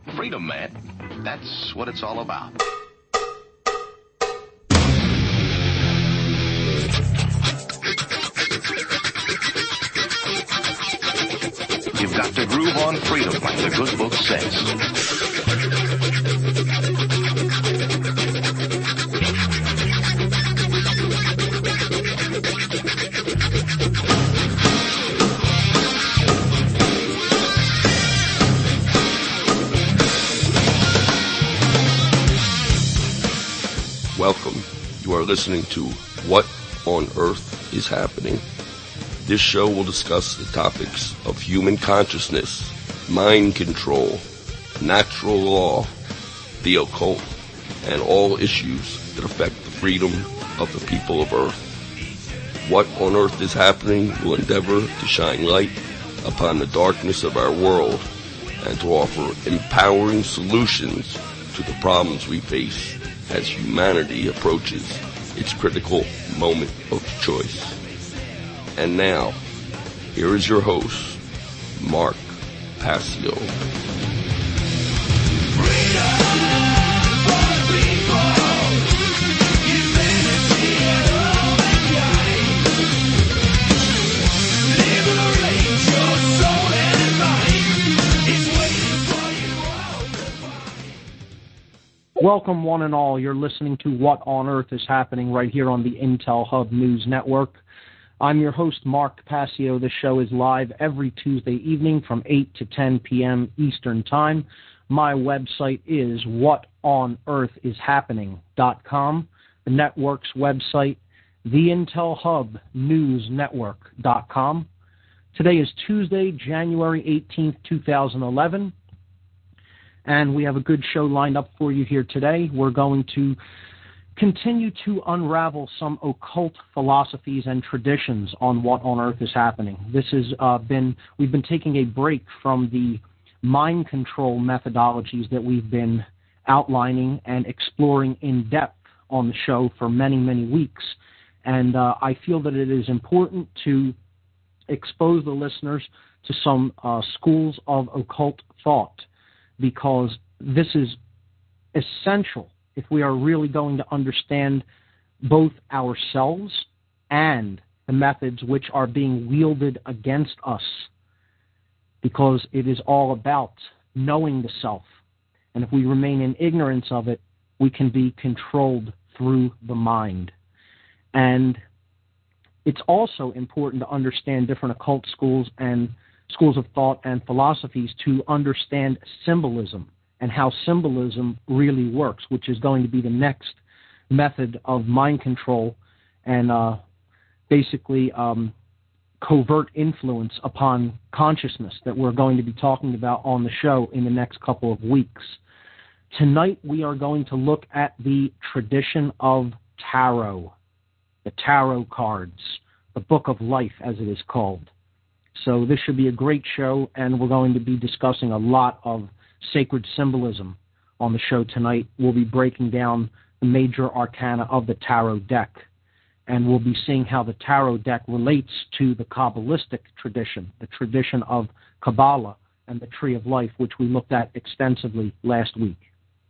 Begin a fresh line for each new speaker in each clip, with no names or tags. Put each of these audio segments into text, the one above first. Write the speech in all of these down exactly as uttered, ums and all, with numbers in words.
Freedom, man. That's what it's all about. You've got to groove on freedom, like the good book says.
Welcome. You are listening to What on Earth is Happening. This show will discuss the topics of human consciousness, mind control, natural law, the occult, and all issues that affect the freedom of the people of Earth. What on Earth is Happening will endeavor to shine light upon the darkness of our world and to offer empowering solutions to the problems we face as humanity approaches its critical moment of choice. And now, here is your host, Mark Passio.
Welcome, one and all. You're listening to What on Earth is Happening right here on the Intel Hub News Network. I'm your host, Mark Passio. The show is live every Tuesday evening from eight to ten p.m. Eastern Time. My website is what on earth is happening dot com. The network's website, the Intel Hub News Network dot com. Today is Tuesday, January eighteenth, twenty eleven. And we have a good show lined up for you here today. We're going to continue to unravel some occult philosophies and traditions on What on Earth is Happening. This has uh, been, we've been taking a break from the mind control methodologies that we've been outlining and exploring in depth on the show for many, many weeks. And uh, I feel that it is important to expose the listeners to some uh, schools of occult thought, because this is essential if we are really going to understand both ourselves and the methods which are being wielded against us, because it is all about knowing the self. And if we remain in ignorance of it, we can be controlled through the mind. And it's also important to understand different occult schools and schools of thought and philosophies to understand symbolism and how symbolism really works, which is going to be the next method of mind control and uh, basically um, covert influence upon consciousness that we're going to be talking about on the show in the next couple of weeks. Tonight we are going to look at the tradition of tarot, the tarot cards, the book of life as it is called. So this should be a great show, and we're going to be discussing a lot of sacred symbolism on the show tonight. We'll be breaking down the major arcana of the tarot deck, and we'll be seeing how the tarot deck relates to the Kabbalistic tradition, the tradition of Kabbalah and the Tree of Life, which we looked at extensively last week.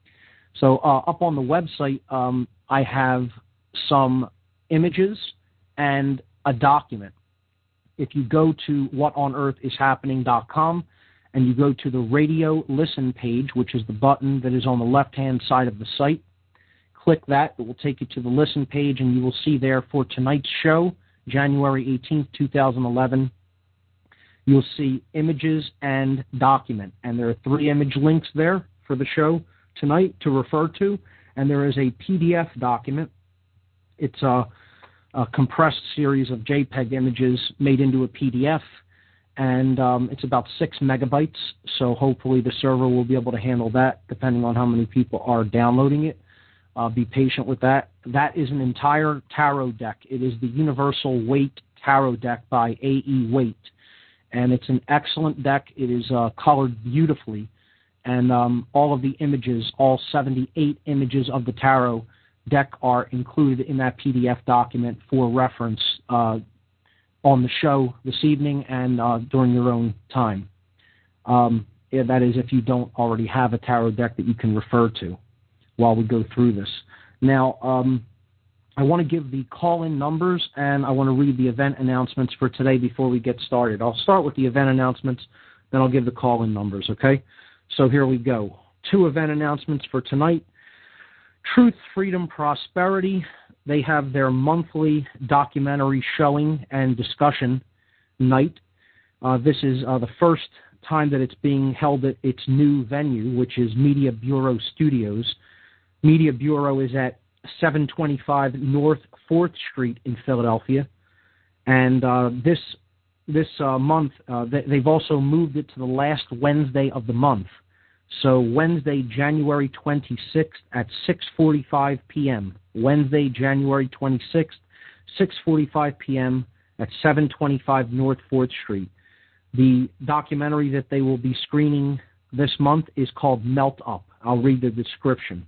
So uh, up on the website, um, I have some images and a document. If you go to what on earth is happening dot com and you go to the radio listen page, which is the button that is on the left-hand side of the site, click that. It will take you to the listen page, and you will see there for tonight's show, January eighteenth, twenty eleven, you'll see images and document. And there are three image links there for the show tonight to refer to, and there is a P D F document. It's a a compressed series of JPEG images made into a P D F, and um, it's about six megabytes, so hopefully the server will be able to handle that depending on how many people are downloading it. Uh, be patient with that. That is an entire tarot deck. It is the Universal Weight Tarot Deck by A E Waite, and it's an excellent deck. It is uh, colored beautifully, and um, all of the images, all seventy-eight images of the tarot deck are included in that P D F document for reference uh, on the show this evening and uh, during your own time. Um, That is, if you don't already have a tarot deck that you can refer to while we go through this. Now, um, I want to give the call-in numbers, and I want to read the event announcements for today before we get started. I'll start with the event announcements, then I'll give the call-in numbers, okay? So here we go. Two event announcements for tonight. Truth, Freedom, Prosperity. They have their monthly documentary showing and discussion night. Uh, this is uh, the first time that it's being held at its new venue, which is Media Bureau Studios. Media Bureau is at seven twenty-five North fourth Street in Philadelphia. And uh, this this uh, month, uh, they, they've also moved it to the last Wednesday of the month. So Wednesday, January twenty-sixth at six forty-five p.m. Wednesday, January twenty-sixth, six forty-five p.m. at seven twenty-five North fourth Street. The documentary that they will be screening this month is called Melt Up. I'll read the description.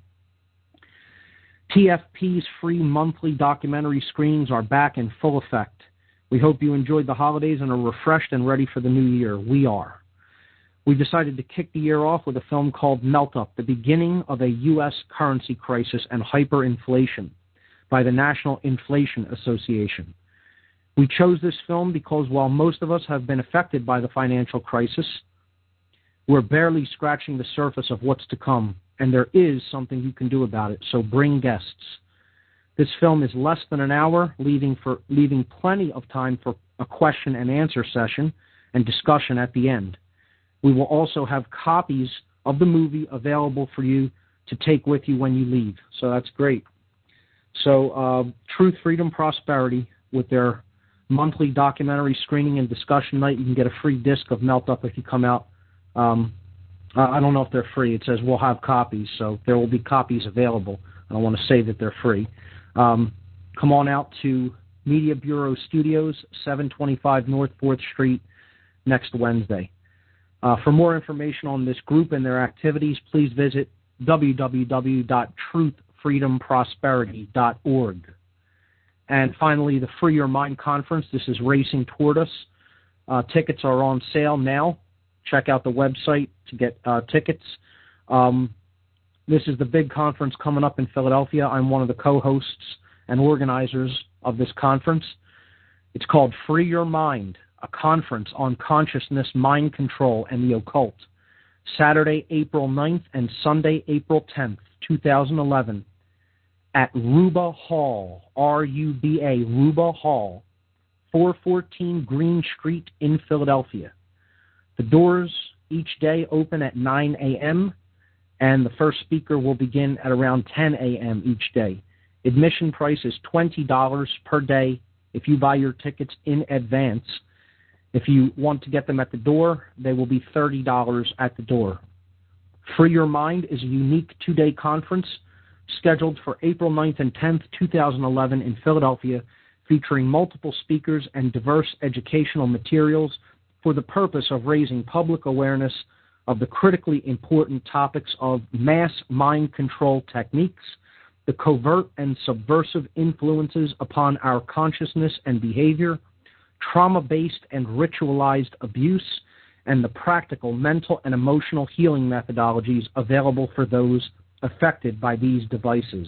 T F P's free monthly documentary screenings are back in full effect. We hope you enjoyed the holidays and are refreshed and ready for the new year. We are. We decided to kick the year off with a film called Melt Up, the beginning of a U S currency crisis and hyperinflation by the National Inflation Association. We chose this film because while most of us have been affected by the financial crisis, we're barely scratching the surface of what's to come, and there is something you can do about it, so bring guests. This film is less than an hour, leaving, for, leaving plenty of time for a question and answer session and discussion at the end. We will also have copies of the movie available for you to take with you when you leave, so that's great. So uh, Truth, Freedom, Prosperity, with their monthly documentary screening and discussion night. You can get a free disc of Melt Up if you come out. Um, I don't know if they're free. It says we'll have copies, so there will be copies available. I don't want to say that they're free. Um, come on out to Media Bureau Studios, seven twenty-five North fourth Street, next Wednesday. Uh, for more information on this group and their activities, please visit w w w dot truth freedom prosperity dot org. And finally, the Free Your Mind Conference. This is racing toward us. Uh, tickets are on sale now. Check out the website to get uh, tickets. Um, this is the big conference coming up in Philadelphia. I'm one of the co-hosts and organizers of this conference. It's called Free Your Mind, a conference on consciousness, mind control, and the occult. Saturday, April ninth and Sunday, April tenth, two thousand eleven. At Ruba Hall, R U B A, Ruba Hall, four fourteen Green Street in Philadelphia. The doors each day open at nine a.m., and the first speaker will begin at around ten a.m. each day. Admission price is twenty dollars per day if you buy your tickets in advance. If you want to get them at the door, they will be thirty dollars at the door. Free Your Mind is a unique two-day conference scheduled for April ninth and tenth, two thousand eleven in Philadelphia, featuring multiple speakers and diverse educational materials for the purpose of raising public awareness of the critically important topics of mass mind control techniques, the covert and subversive influences upon our consciousness and behavior, trauma-based and ritualized abuse, and the practical mental and emotional healing methodologies available for those affected by these devices.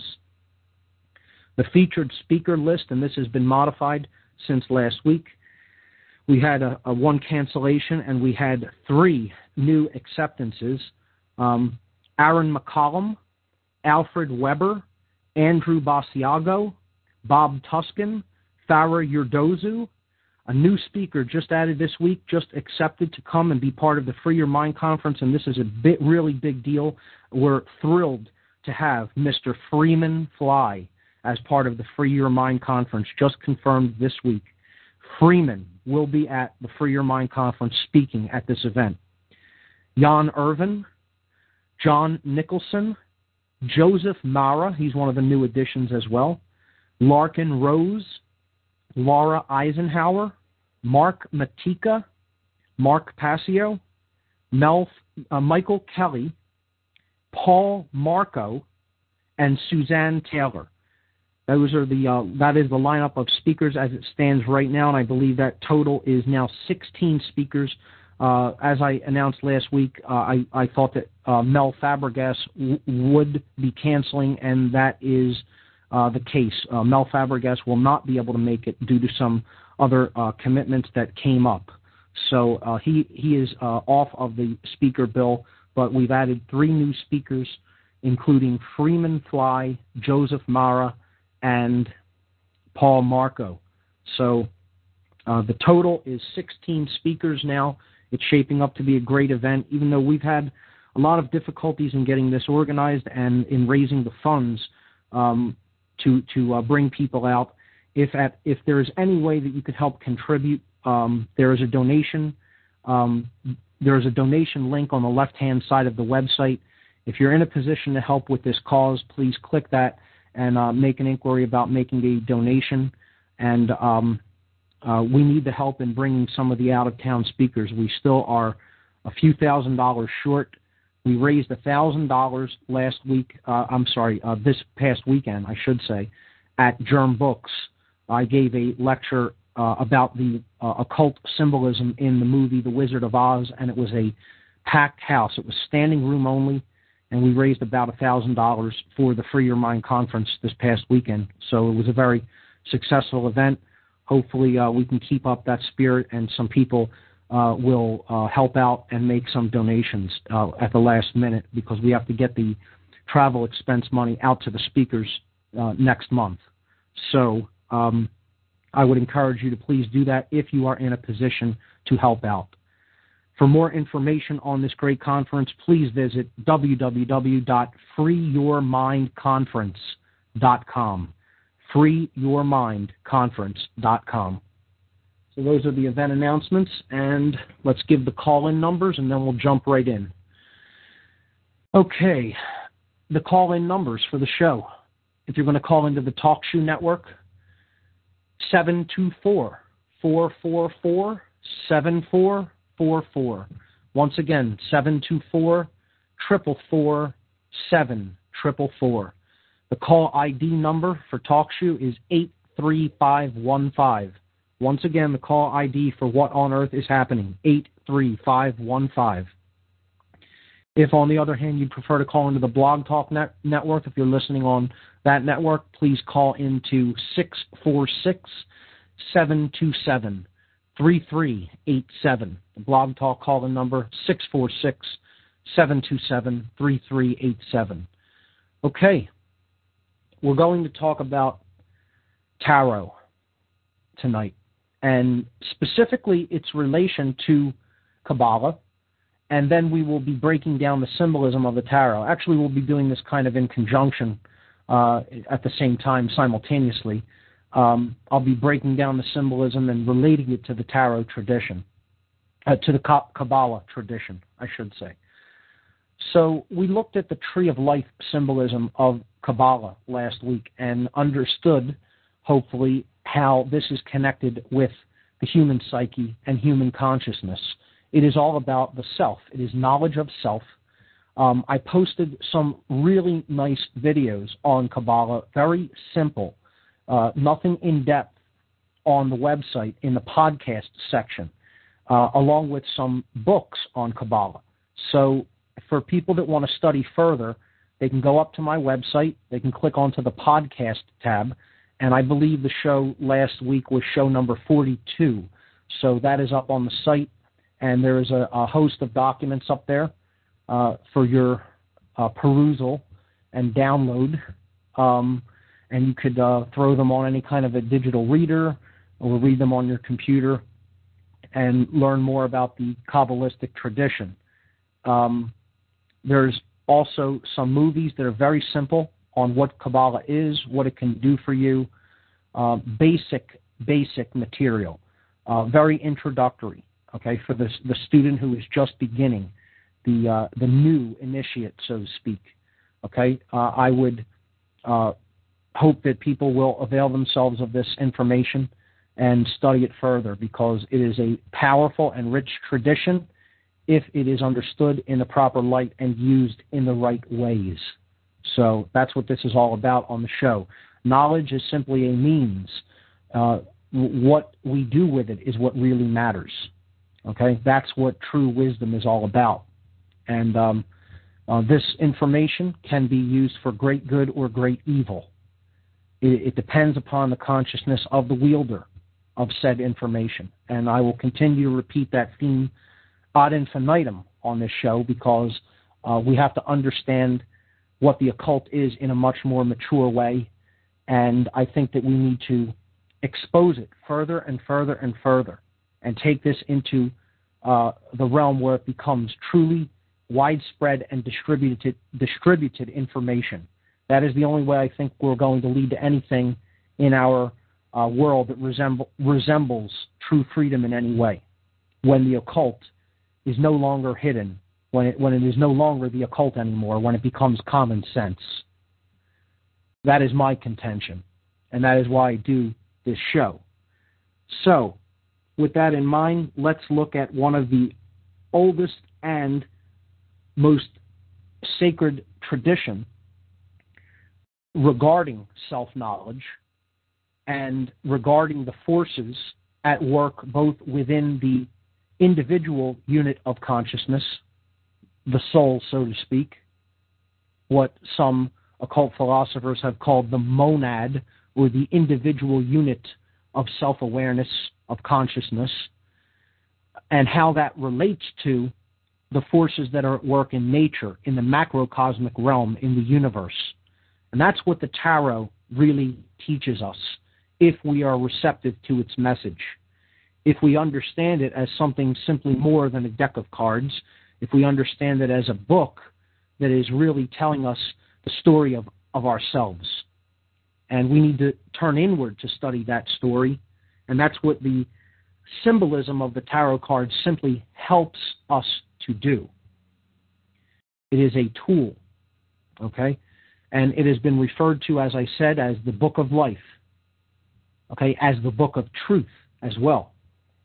The featured speaker list, and this has been modified since last week, we had a, a one cancellation and we had three new acceptances. Um, Aaron McCollum, Alfred Weber, Andrew Basiago, Bob Tuskin, Farah Yurdozu. A new speaker just added this week, just accepted to come and be part of the Free Your Mind Conference, and this is a bit, really big deal. We're thrilled to have Mister Freeman Fly as part of the Free Your Mind Conference, just confirmed this week. Freeman will be at the Free Your Mind Conference speaking at this event. Jan Irvin, John Nicholson, Joseph Mara, he's one of the new additions as well, Larkin Rose, Laura Eisenhower, Mark Matika, Mark Passio, Mel, uh, Michael Kelly, Paul Marco, and Suzanne Taylor. Those are the uh, that is the lineup of speakers as it stands right now, and I believe that total is now sixteen speakers. Uh, as I announced last week, uh, I, I thought that uh, Mel Fabregas w- would be canceling, and that is uh, the case. Uh, Mel Fabregas will not be able to make it due to some other uh, commitments that came up. So uh, he, he is uh, off of the speaker bill, but we've added three new speakers, including Freeman Fly, Joseph Mara, and Paul Marco. So uh, the total is sixteen speakers now. It's shaping up to be a great event, even though we've had a lot of difficulties in getting this organized and in raising the funds um, to to uh, bring people out. If at if there is any way that you could help contribute, um, there is a donation. Um, there is a donation link on the left-hand side of the website. If you're in a position to help with this cause, please click that and uh, make an inquiry about making a donation. And um, Uh, we need the help in bringing some of the out-of-town speakers. We still are a few thousand dollars short. We raised one thousand dollars last week, uh, I'm sorry, uh, this past weekend, I should say, at Germ Books. I gave a lecture uh, about the uh, occult symbolism in the movie The Wizard of Oz, and it was a packed house. It was standing room only, and we raised about one thousand dollars for the Free Your Mind conference this past weekend. So it was a very successful event. Hopefully uh, we can keep up that spirit, and some people uh, will uh, help out and make some donations uh, at the last minute, because we have to get the travel expense money out to the speakers uh, next month. So um, I would encourage you to please do that if you are in a position to help out. For more information on this great conference, please visit w w w dot free your mind conference dot com. free your mind conference dot com. So those are the event announcements, and let's give the call-in numbers, and then we'll jump right in. Okay, the call-in numbers for the show. If you're going to call into the TalkShoe Network, seven two four, four four four, seven four four four. Once again, seven two four, four four four, seven four four four. The call I D number for TalkShoe is eight three five one five. Once again, the call I D for What on Earth is Happening, eight three five one five. If, on the other hand, you prefer to call into the Blog Talk net- network, if you're listening on that network, please call into six four six, seven two seven, three three eight seven. The Blog Talk call-in number, six four six, seven two seven, three three eight seven. Okay. We're going to talk about tarot tonight, and specifically its relation to Kabbalah, and then we will be breaking down the symbolism of the tarot. Actually, we'll be doing this kind of in conjunction uh, at the same time, simultaneously. Um, I'll be breaking down the symbolism and relating it to the tarot tradition, uh, to the Kabbalah tradition, I should say. So we looked at the Tree of Life symbolism of Kabbalah last week and understood, hopefully, how this is connected with the human psyche and human consciousness. It is all about the self. It is knowledge of self. Um, I posted some really nice videos on Kabbalah, very simple, uh, nothing in depth, on the website in the podcast section, uh, along with some books on Kabbalah. So for people that want to study further, they can go up to my website, they can click onto the podcast tab, and I believe the show last week was show number forty-two. So that is up on the site, and there is a, a host of documents up there uh, for your uh, perusal and download. Um, and you could uh, throw them on any kind of a digital reader or read them on your computer and learn more about the Kabbalistic tradition. Um, there's also some movies that are very simple on what Kabbalah is, what it can do for you, uh, basic, basic material, uh, very introductory, okay, for the, the student who is just beginning, the uh, the new initiate, so to speak, okay. Uh, I would uh, hope that people will avail themselves of this information and study it further, because it is a powerful and rich tradition if it is understood in the proper light and used in the right ways. So that's what this is all about on the show. Knowledge is simply a means. Uh, what we do with it is what really matters. Okay, that's what true wisdom is all about. And um, uh, this information can be used for great good or great evil. It, it depends upon the consciousness of the wielder of said information. And I will continue to repeat that theme ad infinitum on this show because uh, we have to understand what the occult is in a much more mature way. And I think that we need to expose it further and further and further and take this into uh, the realm where it becomes truly widespread and distributed distributed information. That is the only way I think we're going to lead to anything in our uh, world that resemble, resembles true freedom in any way. When the occult is no longer hidden, when it, when it is no longer the occult anymore, when it becomes common sense. That is my contention, and that is why I do this show. So, with that in mind, let's look at one of the oldest and most sacred tradition regarding self-knowledge and regarding the forces at work both within the individual unit of consciousness, the soul, so to speak, what some occult philosophers have called the monad, or the individual unit of self-awareness, of consciousness, and how that relates to the forces that are at work in nature, in the macrocosmic realm, in the universe. And that's what the tarot really teaches us, if we are receptive to its message. If we understand it as something simply more than a deck of cards, if we understand it as a book that is really telling us the story of, of ourselves. And we need to turn inward to study that story. And that's what the symbolism of the tarot cards simply helps us to do. It is a tool, okay? And it has been referred to, as I said, as the book of life, okay, as the book of truth as well.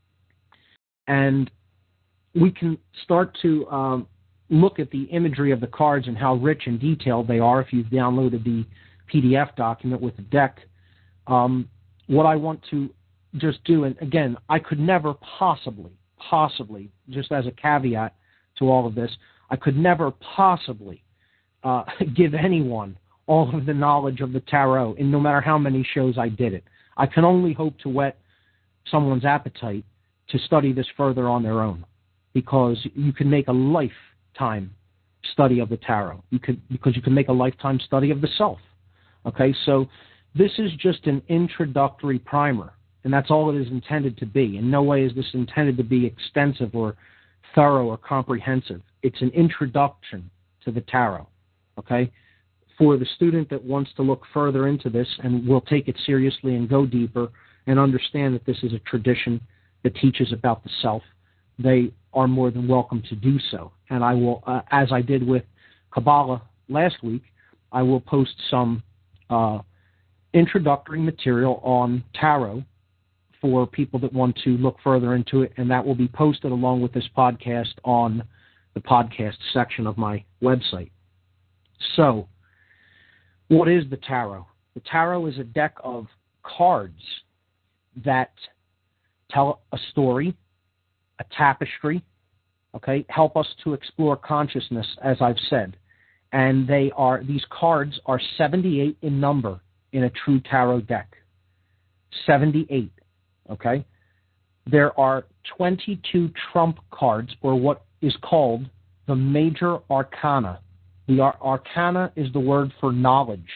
And we can start to um, look at the imagery of the cards and how rich and detailed they are if you've downloaded the P D F document with the deck. Um, what I want to just do, and again, I could never possibly, possibly, just as a caveat to all of this, I could never possibly uh, give anyone all of the knowledge of the tarot, and no matter how many shows I did it. I can only hope to whet someone's appetite to study this further on their own, because you can make a lifetime study of the tarot. You could, because you can make a lifetime study of the self. Okay, so this is just an introductory primer, and that's all it is intended to be. In no way is this intended to be extensive or thorough or comprehensive. It's an introduction to the tarot, okay? For the student that wants to look further into this and will take it seriously and go deeper and understand that this is a tradition that teaches about the self, they are more than welcome to do so. And I will, uh, as I did with Kabbalah last week, I will post some uh, introductory material on tarot for people that want to look further into it, and that will be posted along with this podcast on the podcast section of my website. So, what is the tarot? The tarot is a deck of cards that tell a story, a tapestry, okay, help us to explore consciousness, as I've said. And they are, these cards are seventy-eight in number in a true tarot deck. seventy-eight, okay? There are twenty-two trump cards, or what is called the major arcana. The ar- arcana is the word for knowledge,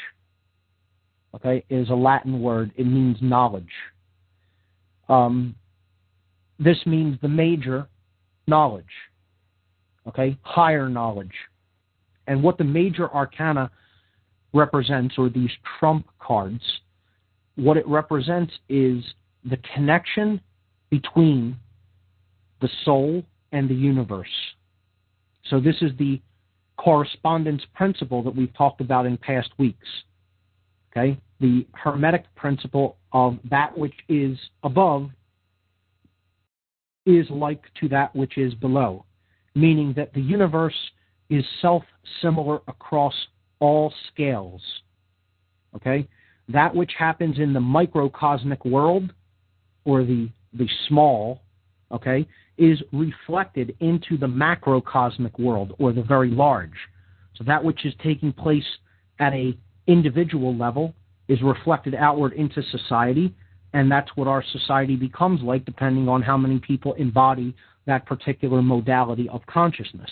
okay? It is a Latin word. It means knowledge. Um, this means the major knowledge, okay? Higher knowledge. And what the major arcana represents, or these trump cards, what it represents is the connection between the soul and the universe. So this is the correspondence principle that we've talked about in past weeks. Okay? The Hermetic principle of that which is above is like to that which is below, meaning that the universe is self-similar across all scales. Okay? That which happens in the microcosmic world, or the, the small, okay, is reflected into the macrocosmic world, or the very large. So that which is taking place at a individual level is reflected outward into society, and that's what our society becomes like, depending on how many people embody that particular modality of consciousness.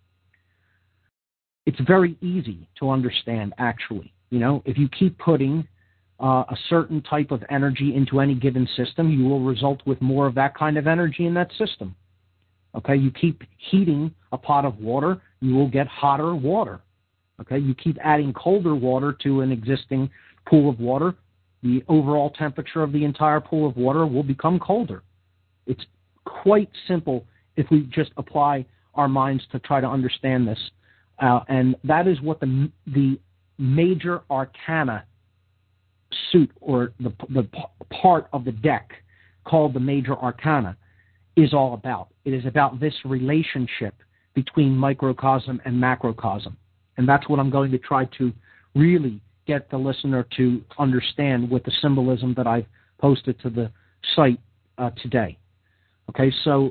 It's very easy to understand, actually. You know, if you keep putting uh, a certain type of energy into any given system, you will result with more of that kind of energy in that system. Okay, you keep heating a pot of water, you will get hotter water. Okay, you keep adding colder water to an existing pool of water, the overall temperature of the entire pool of water will become colder. It's quite simple if we just apply our minds to try to understand this. Uh, and that is what the the major arcana suit, or the, the part of the deck called the major arcana, is all about. It is about this relationship between microcosm and macrocosm. And that's what I'm going to try to really get the listener to understand with the symbolism that I've posted to the site uh, today. Okay, so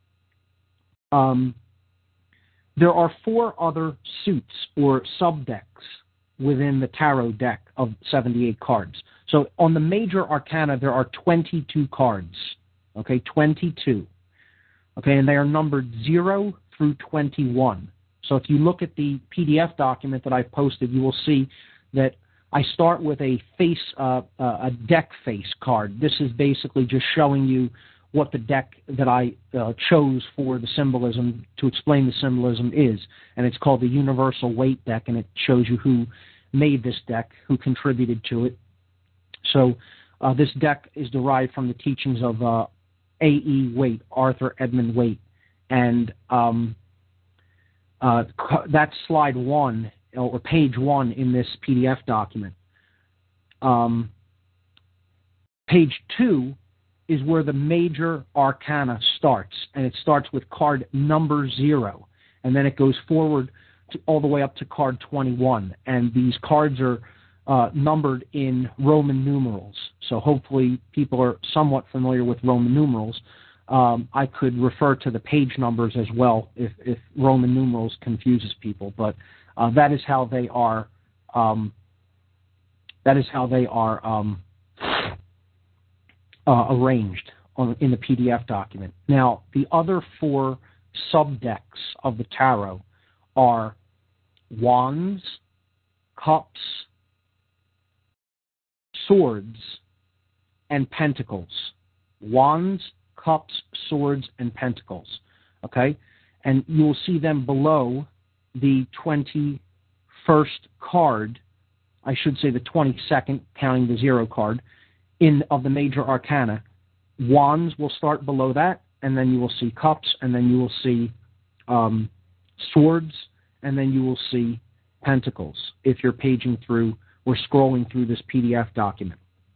um, there are four other suits or subdecks within the tarot deck of seventy-eight cards. So on the major arcana, there are twenty-two cards. Okay, twenty-two. Okay, and they are numbered zero through twenty-one. So if you look at the P D F document that I've posted, you will see that I start with a face, uh, uh, a deck face card. This is basically just showing you what the deck that I uh, chose for the symbolism, to explain the symbolism, is. And it's called the Universal Weight Deck, and it shows you who made this deck, who contributed to it. So uh, this deck is derived from the teachings of uh, A E Waite, Arthur Edmund Waite. And um, uh, that's slide one, or page one in this P D F document. Um, page two is where the major arcana starts, and it starts with card number zero, and then it goes forward to, all the way up to card twenty-one, and these cards are uh, numbered in Roman numerals, so hopefully people are somewhat familiar with Roman numerals. Um, I could refer to the page numbers as well if, if Roman numerals confuses people, but uh, that is how they are. Um, that is how they are um, uh, arranged on, in the P D F document. Now, the other four subdecks of the tarot are wands, cups, swords, and pentacles. Wands, cups, swords, and pentacles. Okay? And you will see them below the twenty-first card, I should say the twenty-second, counting the zero card, in of the major arcana. Wands will start below that, and then you will see cups, and then you will see um, swords, and then you will see pentacles, if you're paging through or scrolling through this P D F document.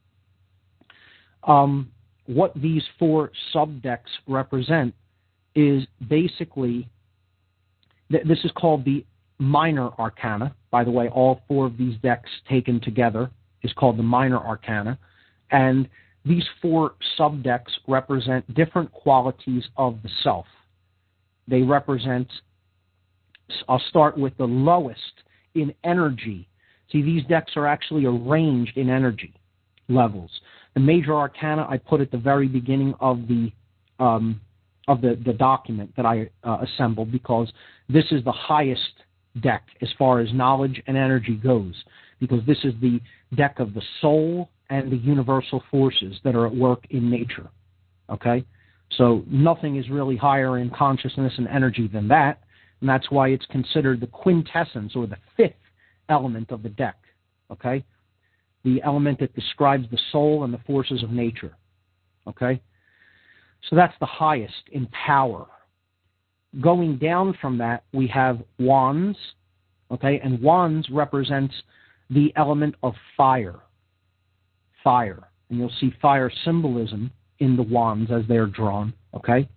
Um, what these four subdecks represent is basically, th- this is called the minor arcana. By the way, all four of these decks taken together is called the minor arcana. And these four subdecks represent different qualities of the self. They represent, I'll start with the lowest in energy. See, these decks are actually arranged in energy levels. The major arcana I put at the very beginning of the um, of the, the document that I uh, assembled, because this is the highest deck as far as knowledge and energy goes, because this is the deck of the soul and the universal forces that are at work in nature. Okay? So nothing is really higher in consciousness and energy than that, and that's why it's considered the quintessence, or the fifth element of the deck. Okay? The element that describes the soul and the forces of nature. Okay? So that's the highest in power. Going down from that, we have wands. Okay? And wands represents the element of fire. Fire. And you'll see fire symbolism in the wands as they're drawn. Okay?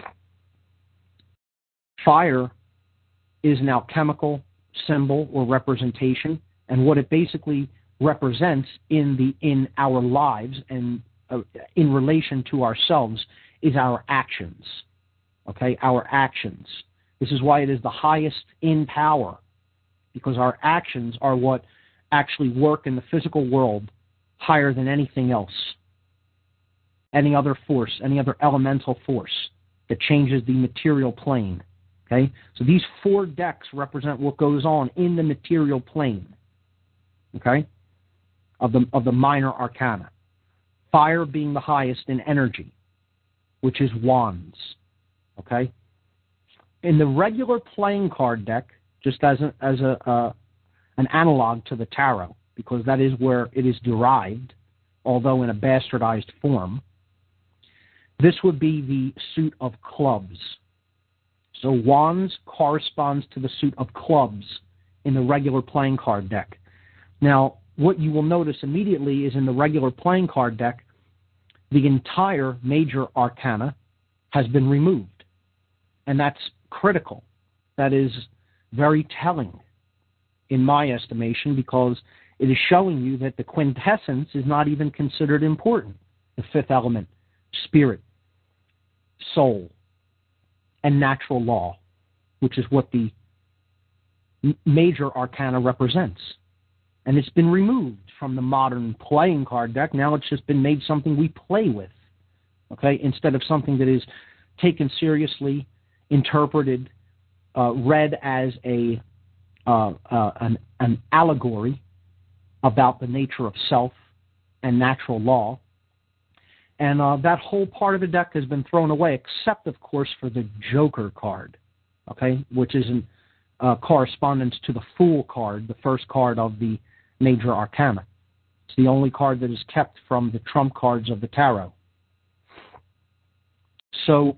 Fire is an alchemical symbol or representation, and what it basically represents in the in our lives and uh, in relation to ourselves is our actions. Okay, our actions. This is why it is the highest in power, because our actions are what actually work in the physical world higher than anything else. Any other force, any other elemental force that changes the material plane. Okay? So these four decks represent what goes on in the material plane. Okay? Of the of the minor arcana. Fire being the highest in energy, which is wands. Okay? In the regular playing card deck, just as a, as a uh, an analog to the tarot, because that is where it is derived, although in a bastardized form, this would be the suit of clubs. So wands corresponds to the suit of clubs in the regular playing card deck. Now, what you will notice immediately is in the regular playing card deck, the entire major arcana has been removed. And that's critical. That is very telling in my estimation, because it is showing you that the quintessence is not even considered important. The fifth element, spirit, soul, and natural law, which is what the major arcana represents. And it's been removed from the modern playing card deck. Now it's just been made something we play with, okay, instead of something that is taken seriously, interpreted, uh, read as a uh, uh, an, an allegory about the nature of self and natural law. And uh, that whole part of the deck has been thrown away, except, of course, for the Joker card, okay, which is in uh, correspondence to the Fool card, the first card of the major arcana. It's the only card that is kept from the trump cards of the tarot. So,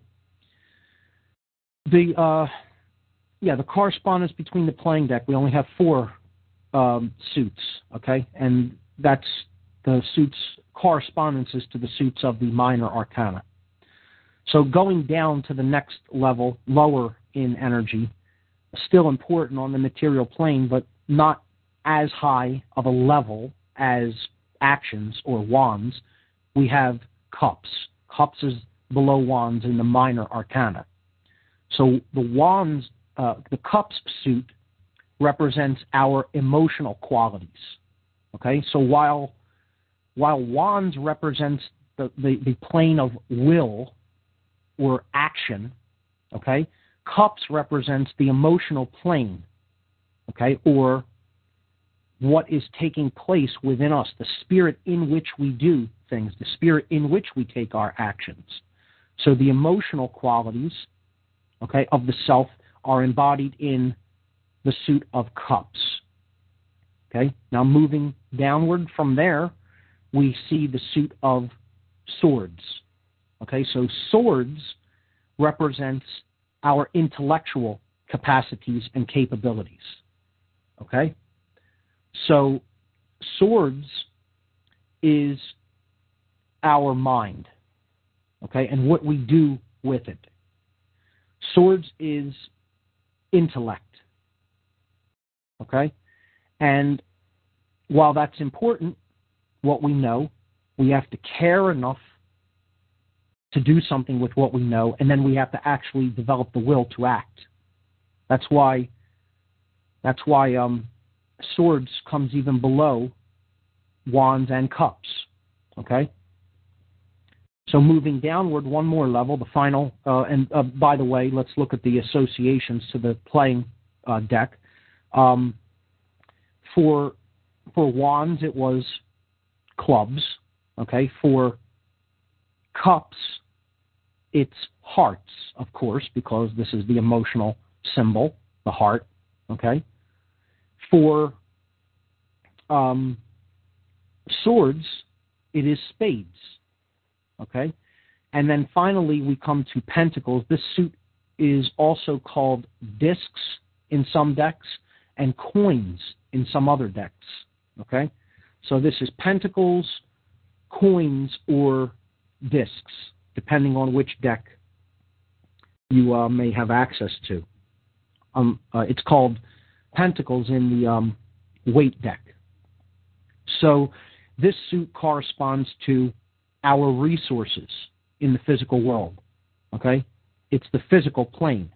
the uh, yeah, the correspondence between the playing deck, we only have four um, suits, okay, and that's the suits correspondences to the suits of the minor arcana. So going down to the next level, lower in energy, still important on the material plane, but not as high of a level as actions or wands, we have cups. Cups is below wands in the minor arcana. So the wands, uh, the cups suit represents our emotional qualities. Okay, so while While wands represents the, the, the plane of will or action, okay, cups represents the emotional plane, okay, or what is taking place within us, the spirit in which we do things, the spirit in which we take our actions. So the emotional qualities, okay, of the self are embodied in the suit of cups. Okay, now moving downward from there, we see the suit of swords. Okay, so swords represents our intellectual capacities and capabilities. Okay, so swords is our mind. Okay, and what we do with it. Swords is intellect. Okay, and while that's important, what we know, we have to care enough to do something with what we know, and then we have to actually develop the will to act. That's why that's why um, swords comes even below wands and cups. Okay? So moving downward one more level, the final, uh, and uh, by the way, let's look at the associations to the playing uh, deck. Um, for for wands, it was clubs, okay? For cups, it's hearts, of course, because this is the emotional symbol, the heart, okay? For um, swords, it is spades, okay? And then finally, we come to pentacles. This suit is also called discs in some decks and coins in some other decks, okay? So this is pentacles, coins, or discs, depending on which deck you uh, may have access to. Um, uh, it's called pentacles in the um, weight deck. So this suit corresponds to our resources, in the physical world, okay? It's the physical plane.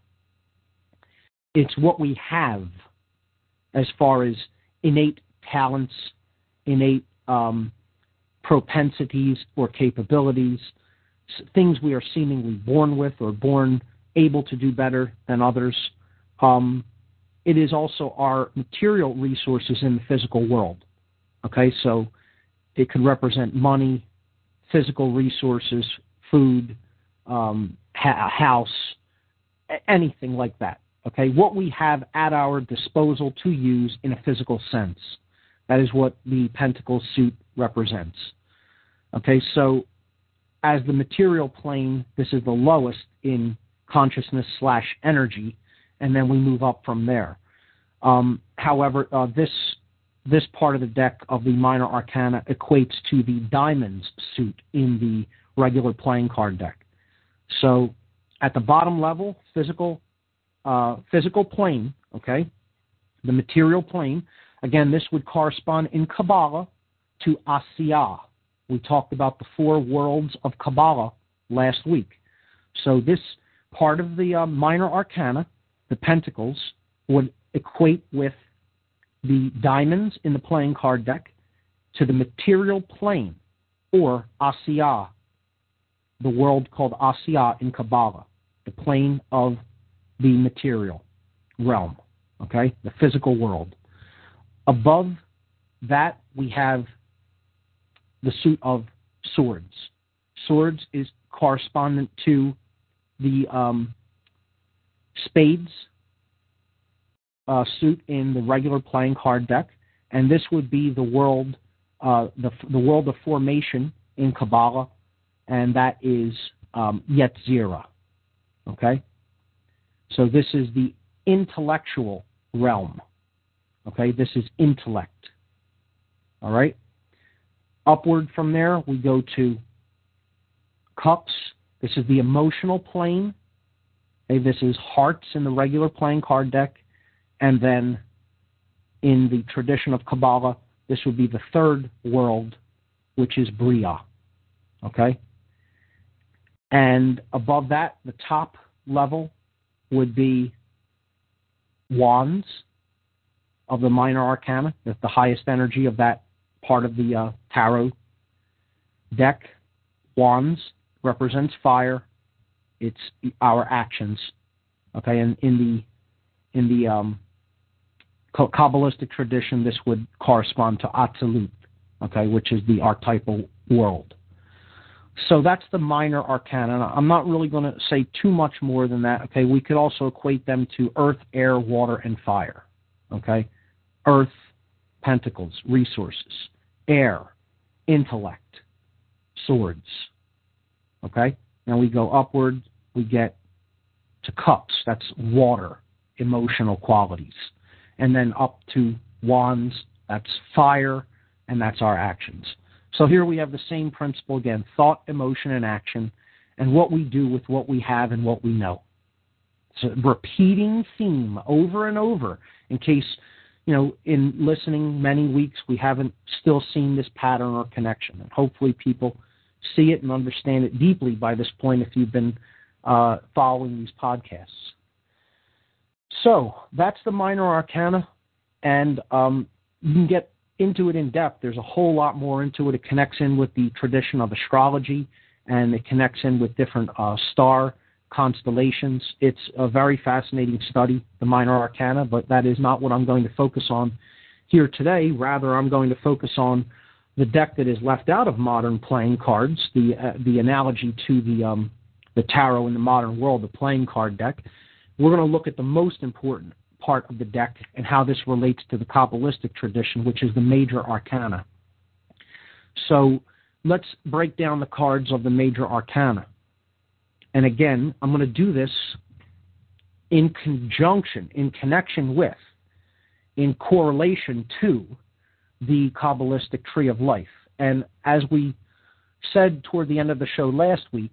It's what we have as far as innate talents, innate um, propensities or capabilities, things we are seemingly born with or born able to do better than others. Um, it is also our material resources in the physical world. Okay, so it could represent money, physical resources, food, um, ha- a house, anything like that. Okay, what we have at our disposal to use in a physical sense. That is what the pentacle suit represents. Okay, so as the material plane, this is the lowest in consciousness slash energy, and then we move up from there. Um, however, uh, this this part of the deck of the minor arcana equates to the diamonds suit in the regular playing card deck. So at the bottom level, physical uh, physical plane, okay, the material plane, again, this would correspond in Kabbalah to Asiyah. We talked about the four worlds of Kabbalah last week. So this part of the uh, minor arcana, the pentacles, would equate with the diamonds in the playing card deck to the material plane, or Asiyah, the world called Asiyah in Kabbalah, the plane of the material realm, okay, the physical world. Above that, we have the suit of swords. Swords is correspondent to the um, spades uh, suit in the regular playing card deck, and this would be the world, uh, the the world of formation in Kabbalah, and that is um, Yetzirah. Okay, so this is the intellectual realm. Okay, this is intellect. All right. Upward from there, we go to cups. This is the emotional plane. Okay, this is hearts in the regular playing card deck. And then in the tradition of Kabbalah, this would be the third world, which is Bria. Okay? And above that, the top level would be wands of the minor arcana. That's the highest energy of that part of the uh, tarot deck. Wands represents fire. It's our actions. Okay, and in the in the um, Kabbalistic tradition, this would correspond to Atzilut, okay, which is the archetypal world. So that's the minor arcana. I'm not really going to say too much more than that. Okay, we could also equate them to earth, air, water, and fire. Okay, earth, pentacles, resources; air, intellect, swords. Okay, now we go upward, we get to cups. That's water, emotional qualities. And then up to wands, that's fire, and that's our actions. So here we have the same principle again: thought, emotion, and action, and what we do with what we have and what we know. It's a repeating theme over and over, in case, you know, in listening many weeks, we haven't still seen this pattern or connection. And hopefully people see it and understand it deeply by this point if you've been uh, following these podcasts. So that's the minor arcana, and um, you can get into it in depth. There's a whole lot more into it. It connects in with the tradition of astrology, and it connects in with different uh, star constellations. It's a very fascinating study, the minor arcana, but that is not what I'm going to focus on here today. Rather, I'm going to focus on the deck that is left out of modern playing cards, the uh, the analogy to the um, the tarot in the modern world, the playing card deck. We're going to look at the most important part of the deck and how this relates to the Kabbalistic tradition, which is the major arcana. So let's break down the cards of the major arcana. And again, I'm going to do this in conjunction, in connection with, in correlation to the Kabbalistic tree of life. And as we said toward the end of the show last week,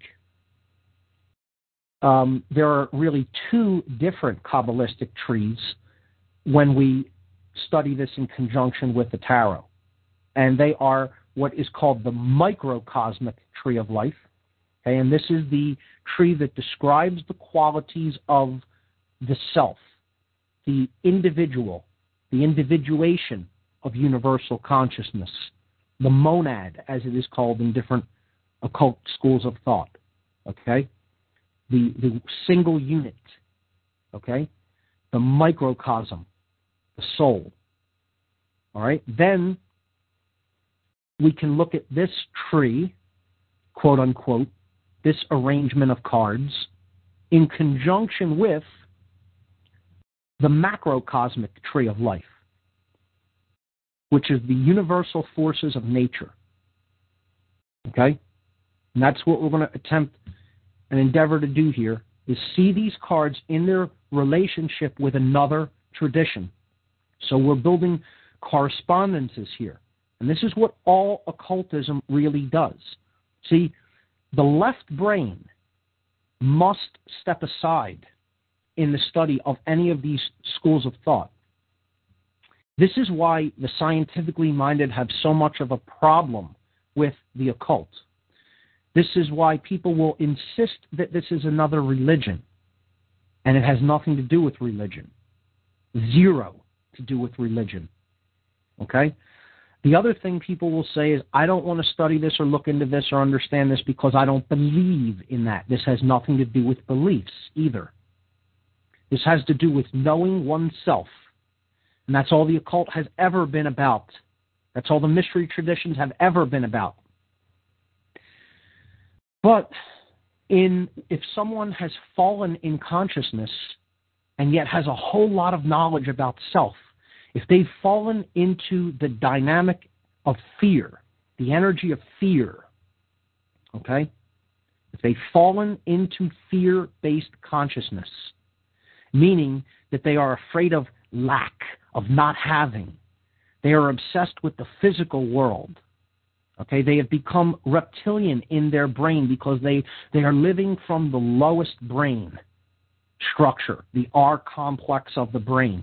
um, there are really two different Kabbalistic trees when we study this in conjunction with the tarot. And they are what is called the microcosmic tree of life, Okay, and this is the tree that describes the qualities of the self, the individual, the individuation of universal consciousness, the monad, as it is called in different occult schools of thought. Okay, the the single unit. Okay, the microcosm, the soul. All right, then we can look at this tree, quote unquote, this arrangement of cards, in conjunction with the macrocosmic tree of life, which is the universal forces of nature. Okay? And that's what we're going to attempt and endeavor to do here, is see these cards in their relationship with another tradition. So we're building correspondences here. And this is what all occultism really does. See, the left brain must step aside in the study of any of these schools of thought. This is why the scientifically minded have so much of a problem with the occult. This is why people will insist that this is another religion, and it has nothing to do with religion. Zero to do with religion. Okay? The other thing people will say is, I don't want to study this or look into this or understand this because I don't believe in that. This has nothing to do with beliefs either. This has to do with knowing oneself. And that's all the occult has ever been about. That's all the mystery traditions have ever been about. But in if someone has fallen in consciousness and yet has a whole lot of knowledge about self, if they've fallen into the dynamic of fear, the energy of fear, okay? If they've fallen into fear-based consciousness, meaning that they are afraid of lack, of not having, they are obsessed with the physical world, okay? They have become reptilian in their brain because they, they are living from the lowest brain structure, the R complex of the brain.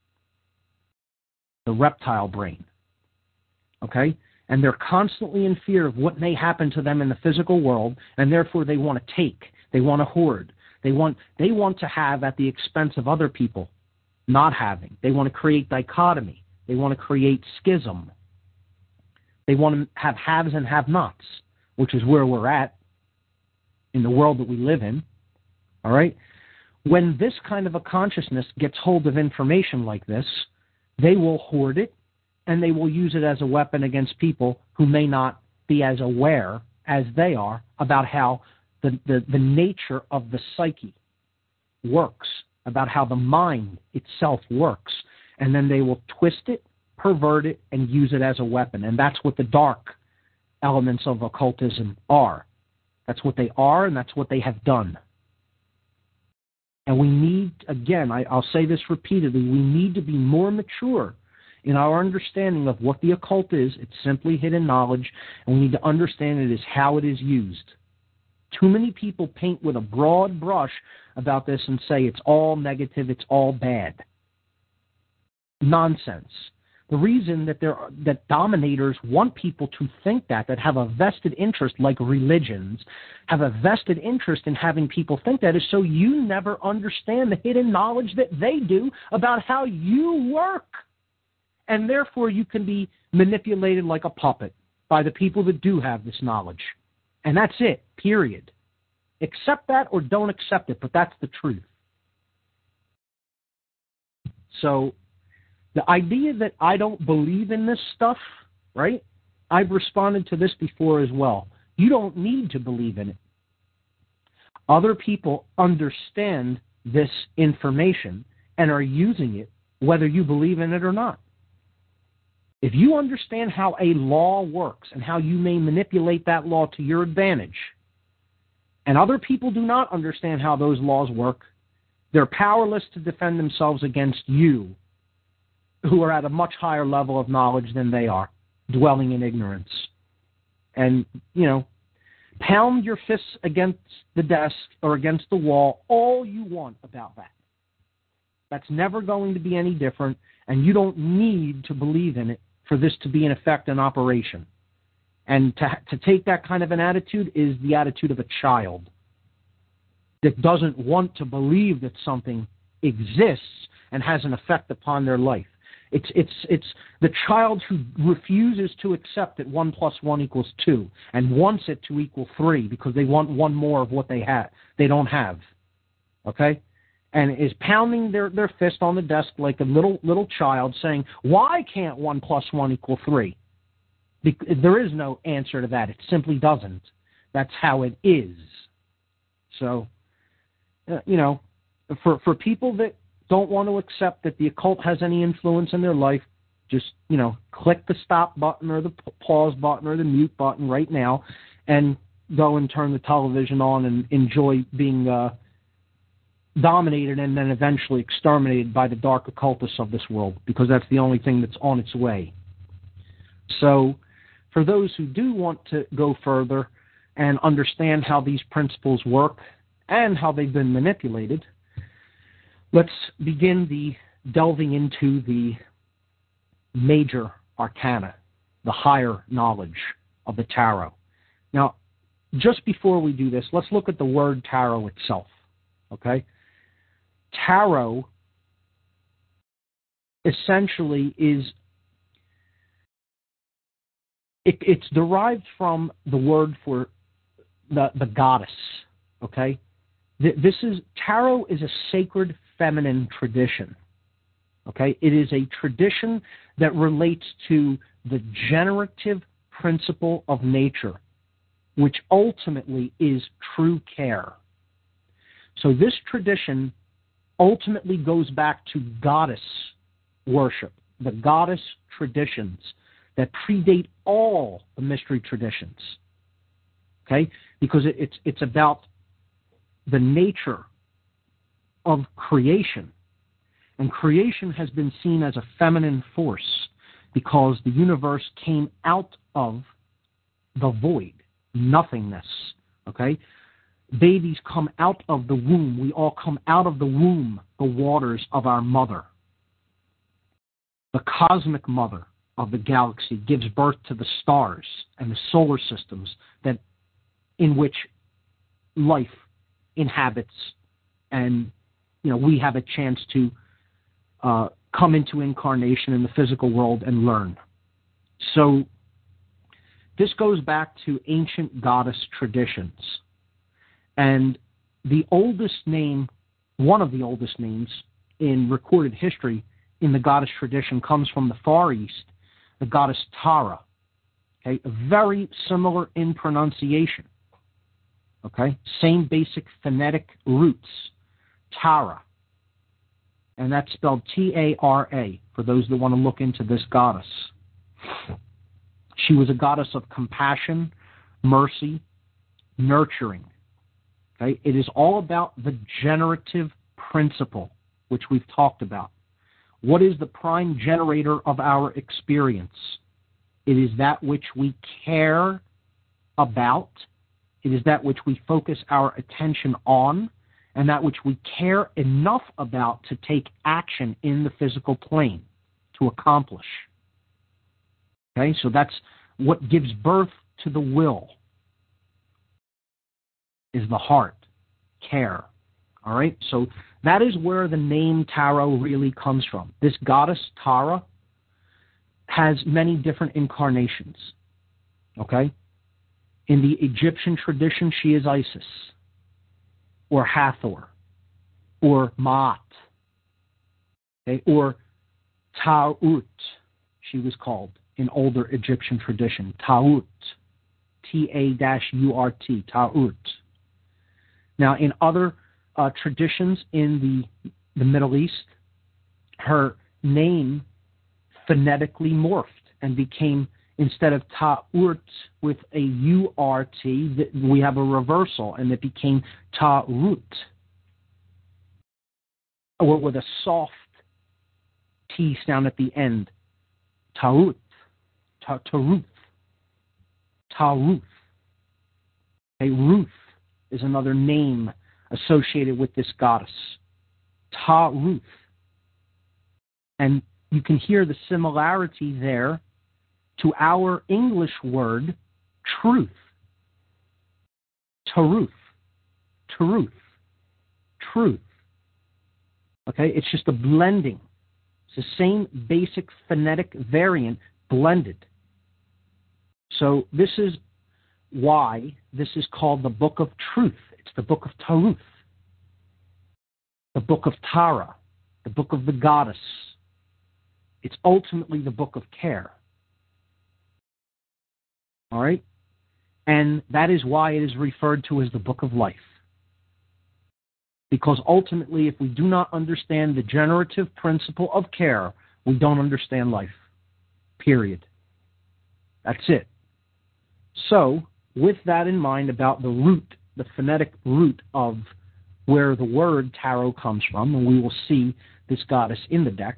The reptile brain, okay? And they're constantly in fear of what may happen to them in the physical world, and therefore they want to take, they want to hoard, they want they want to have at the expense of other people not having. They want to create dichotomy. They want to create schism. They want to have haves and have-nots, which is where we're at in the world that we live in, all right? When this kind of a consciousness gets hold of information like this, they will hoard it, and they will use it as a weapon against people who may not be as aware as they are about how the, the, the nature of the psyche works, about how the mind itself works. And then they will twist it, pervert it, and use it as a weapon. And that's what the dark elements of occultism are. That's what they are, and that's what they have done. And we need, again, I, I'll say this repeatedly, we need to be more mature in our understanding of what the occult is. It's simply hidden knowledge, and we need to understand it as how it is used. Too many people paint with a broad brush about this and say it's all negative, it's all bad. Nonsense. The reason that there are, that dominators want people to think that, that have a vested interest, like religions, have a vested interest in having people think that, is so you never understand the hidden knowledge that they do about how you work. And therefore you can be manipulated like a puppet by the people that do have this knowledge. And that's it, period. Accept that or don't accept it, but that's the truth. So the idea that I don't believe in this stuff, right? I've responded to this before as well. You don't need to believe in it. Other people understand this information and are using it whether you believe in it or not. If you understand how a law works and how you may manipulate that law to your advantage, and other people do not understand how those laws work, they're powerless to defend themselves against you, who are at a much higher level of knowledge than they are, dwelling in ignorance. And, you know, pound your fists against the desk or against the wall all you want about that. That's never going to be any different, and you don't need to believe in it for this to be in effect in operation. And to, to take that kind of an attitude is the attitude of a child that doesn't want to believe that something exists and has an effect upon their life. It's it's it's the child who refuses to accept that one plus one equals two and wants it to equal three because they want one more of what they have they don't have. Okay? And is pounding their, their fist on the desk like a little little child saying, why can't one plus one equal three? Because there is no answer to that. It simply doesn't. That's how it is. So, uh, you know, for for people that don't want to accept that the occult has any influence in their life, just, you know, click the stop button or the pause button or the mute button right now and go and turn the television on and enjoy being uh, dominated and then eventually exterminated by the dark occultists of this world, because that's the only thing that's on its way. So for those who do want to go further and understand how these principles work and how they've been manipulated, let's begin the delving into the major arcana, the higher knowledge of the tarot. Now, just before we do this, let's look at the word tarot itself, okay? Tarot essentially is, it, it's derived from the word for the, the goddess, okay? This is, tarot is a sacred feminine tradition, okay? It is a tradition that relates to the generative principle of nature, which ultimately is true care. So this tradition ultimately goes back to goddess worship, the goddess traditions that predate all the mystery traditions, okay? Because it, it's it's about the nature of creation. And creation has been seen as a feminine force because the universe came out of the void, nothingness, okay? Babies come out of the womb. We all come out of the womb, the waters of our mother. The cosmic mother of the galaxy gives birth to the stars and the solar systems that in which life inhabits, and you know we have a chance to uh, come into incarnation in the physical world and learn. So this goes back to ancient goddess traditions, and the oldest name, one of the oldest names in recorded history in the goddess tradition, comes from the Far East, the goddess Tara. Okay, very similar in pronunciation. Okay, same basic phonetic roots, Tara. And that's spelled T A R A, for those that want to look into this goddess. She was a goddess of compassion, mercy, nurturing. Okay, it is all about the generative principle, which we've talked about. What is the prime generator of our experience? It is that which we care about. It is that which we focus our attention on, and that which we care enough about to take action in the physical plane to accomplish. Okay, so that's what gives birth to the will, is the heart, care. All right, so that is where the name tarot really comes from. This goddess Tara has many different incarnations. Okay? In the Egyptian tradition, she is Isis, or Hathor, or Maat, okay? Or Ta'ut, she was called in older Egyptian tradition. Ta'ut, T A U R T, Ta'ut. Now, in other uh, traditions in the, the Middle East, her name phonetically morphed and became, instead of Ta'urt with a U R T, we have a reversal, and it became Ta'ut, or with a soft T sound at the end. Ta'ut, Ta'ruth, Ta'ruth. A Ruth is another name associated with this goddess. Ta'ruth. And you can hear the similarity there to our English word truth. Taruth. Truth. Truth. Okay, it's just a blending. It's the same basic phonetic variant blended. So this is why this is called the Book of Truth. It's the Book of Taruth, the Book of Tara, the Book of the Goddess. It's ultimately the Book of Care. All right? And that is why it is referred to as the Book of Life. Because ultimately, if we do not understand the generative principle of care, we don't understand life. Period. That's it. So, with that in mind about the root, the phonetic root of where the word tarot comes from, and we will see this goddess in the deck,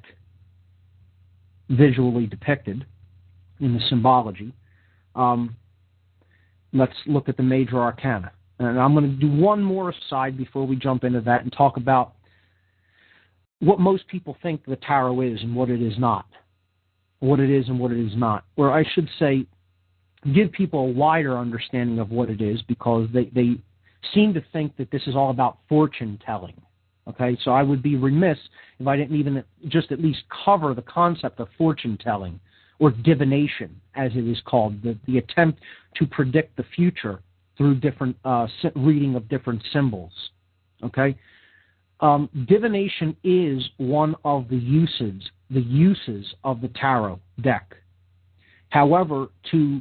visually depicted in the symbology, um, let's look at the major arcana. And I'm going to do one more aside before we jump into that and talk about what most people think the tarot is and what it is not. What it is and what it is not. Or I should say, give people a wider understanding of what it is, because they, they seem to think that this is all about fortune telling. Okay, so I would be remiss if I didn't even just at least cover the concept of fortune telling, or divination, as it is called, the, the attempt to predict the future through different uh, reading of different symbols. Okay, um, divination is one of the uses, the uses of the tarot deck. However, to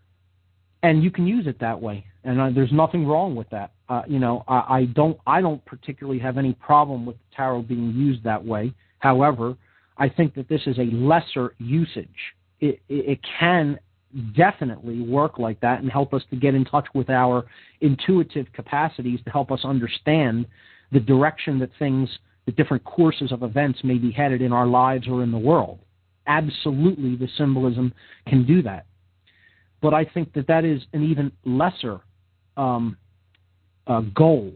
and you can use it that way, and uh, there's nothing wrong with that. Uh, you know, I, I don't, I don't particularly have any problem with the tarot being used that way. However, I think that this is a lesser usage. It, it, it can definitely work like that and help us to get in touch with our intuitive capacities to help us understand the direction that things, the different courses of events may be headed in our lives or in the world. Absolutely, the symbolism can do that. But I think that that is an even lesser um, uh, goal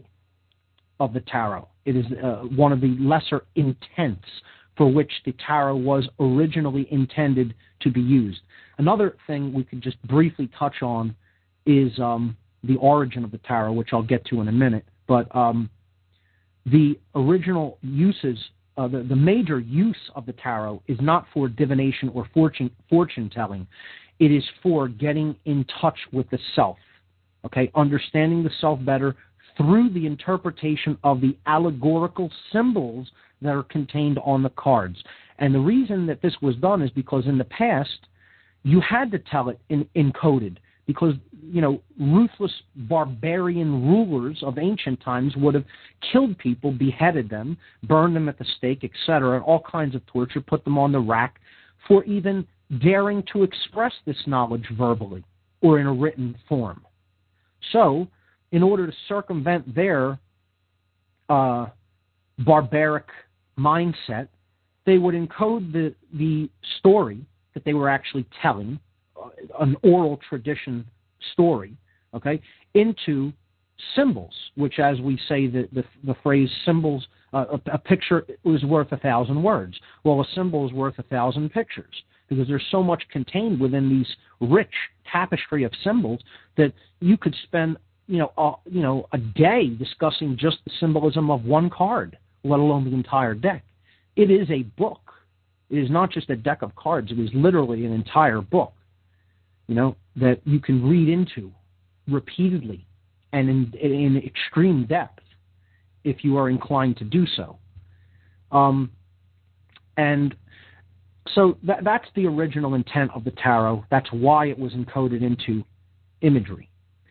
of the tarot. It is uh, one of the lesser intents for which the tarot was originally intended to be used. Another thing we could just briefly touch on is um, the origin of the tarot, which I'll get to in a minute. But um, the original uses, uh, the, the major use of the tarot is not for divination or fortune, fortune telling. It is for getting in touch with the self, okay, understanding the self better through the interpretation of the allegorical symbols that are contained on the cards. And the reason that this was done is because in the past, you had to tell it in, encoded, because, you know, ruthless barbarian rulers of ancient times would have killed people, beheaded them, burned them at the stake, et cetera, all kinds of torture, put them on the rack for even daring to express this knowledge verbally or in a written form. So, in order to circumvent their uh, barbaric mindset, they would encode the, the story that they were actually telling, uh, an oral tradition story, okay, into symbols, which, as we say the, the, the phrase symbols, uh, a, a picture is worth a thousand words. Well, a symbol is worth a thousand pictures, because there's so much contained within these rich tapestry of symbols that you could spend, you know, a, you know, a day discussing just the symbolism of one card, let alone the entire deck. It is a book. It is not just a deck of cards. It is literally an entire book, you know, that you can read into repeatedly and in, in extreme depth if you are inclined to do so. Um, and so that, that's the original intent of the tarot. That's why it was encoded into imagery.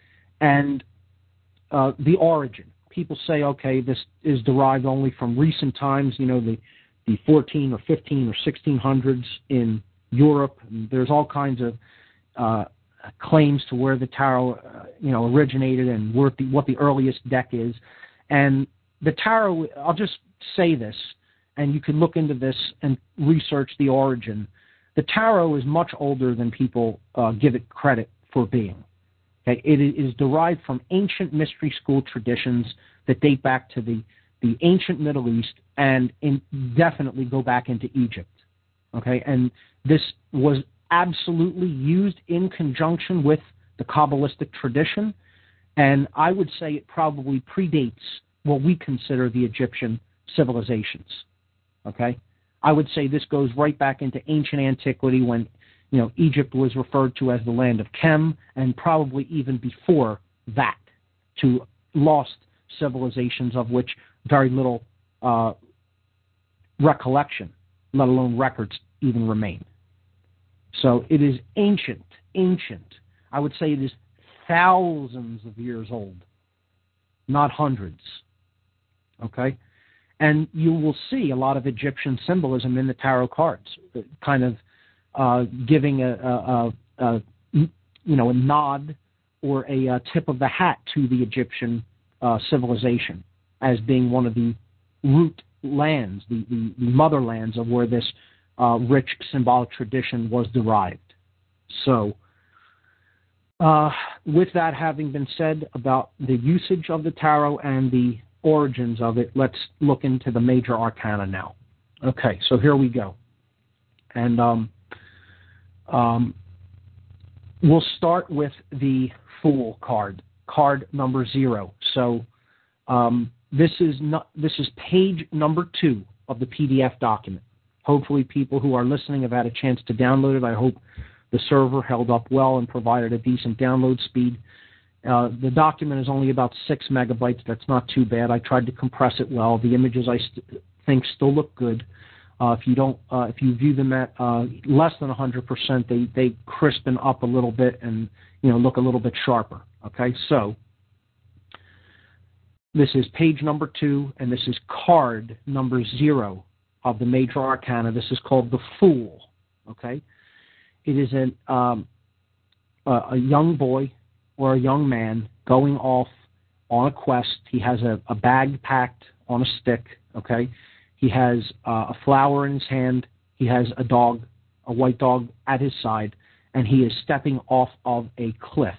And uh, the origin. People say, okay, this is derived only from recent times, you know, the, the fourteen or fifteen or sixteen hundreds in Europe. And there's all kinds of uh, claims to where the tarot, uh, you know, originated and where the, what the earliest deck is. And the tarot, I'll just say this, and you can look into this and research the origin. The tarot is much older than people uh, give it credit for being. Okay? It is derived from ancient mystery school traditions that date back to the, the ancient Middle East and in, definitely go back into Egypt. Okay, and this was absolutely used in conjunction with the Kabbalistic tradition, and I would say it probably predates what we consider the Egyptian civilizations. Okay? I would say this goes right back into ancient antiquity when, you know, Egypt was referred to as the land of Chem, and probably even before that, to lost civilizations of which very little uh, recollection, let alone records, even remain. So it is ancient, ancient. I would say it is thousands of years old, not hundreds. Okay? And you will see a lot of Egyptian symbolism in the tarot cards, kind of uh, giving a, a, a, a, you know, a nod or a, a tip of the hat to the Egyptian uh, civilization as being one of the root lands, the, the, the motherlands of where this uh, rich symbolic tradition was derived. So, uh, with that having been said about the usage of the tarot and the origins of it, let's look into the major arcana now. Okay, so here we go. And um, um, we'll start with the Fool card, card number zero. So um, this is not, this is page number two of the P D F document. Hopefully people who are listening have had a chance to download it. I hope the server held up well and provided a decent download speed. Uh, the document is only about six megabytes. That's not too bad. I tried to compress it well. The images I st- think still look good. Uh, if you don't, uh, if you view them at uh, less than one hundred percent, they they crispen up a little bit and, you know, look a little bit sharper. Okay, so this is page number two, and this is card number zero of the major arcana. This is called the Fool. Okay, it is an um, a, a young boy or a young man going off on a quest. He has a, a bag packed on a stick, okay? He has uh, a flower in his hand. He has a dog, a white dog at his side, and he is stepping off of a cliff,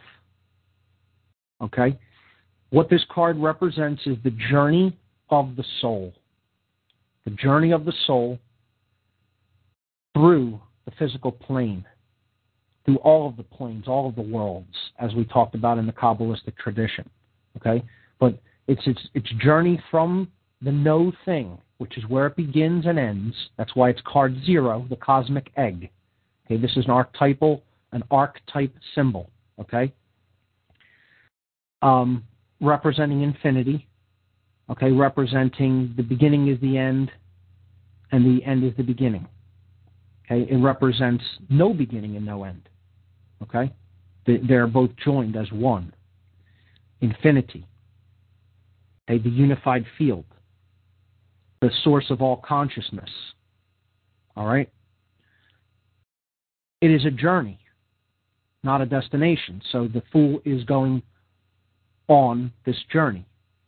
okay? What this card represents is the journey of the soul, the journey of the soul through the physical plane, through all of the planes, all of the worlds, as we talked about in the Kabbalistic tradition, okay? But it's its its journey from the no thing, which is where it begins and ends. That's why it's card zero, the cosmic egg. Okay, this is an archetypal, an archetype symbol, okay? Um, representing infinity, okay, representing the beginning is the end, and the end is the beginning. Okay, it represents no beginning and no end. Okay, they're both joined as one. Infinity. Okay, the unified field, the source of all consciousness. All right. It is a journey, not a destination. So the Fool is going on this journey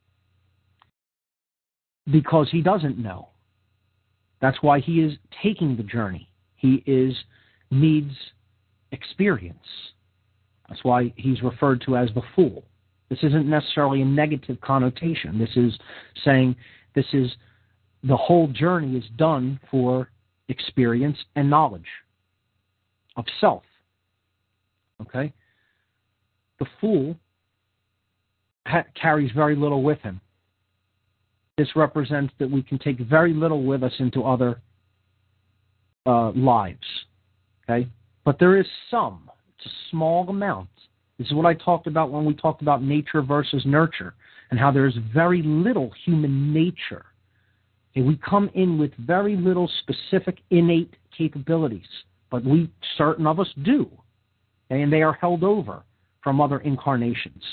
because he doesn't know. That's why he is taking the journey. He is needs experience. That's why he's referred to as the Fool. This isn't necessarily a negative connotation. This is saying this is the whole journey is done for experience and knowledge of self. Okay? The Fool ha- carries very little with him. This represents that we can take very little with us into other uh, lives. Okay? But there is some. It's a small amount. This is what I talked about when we talked about nature versus nurture and how there is very little human nature. Okay? We come in with very little specific innate capabilities, but we, certain of us do. Okay? And they are held over from other incarnations.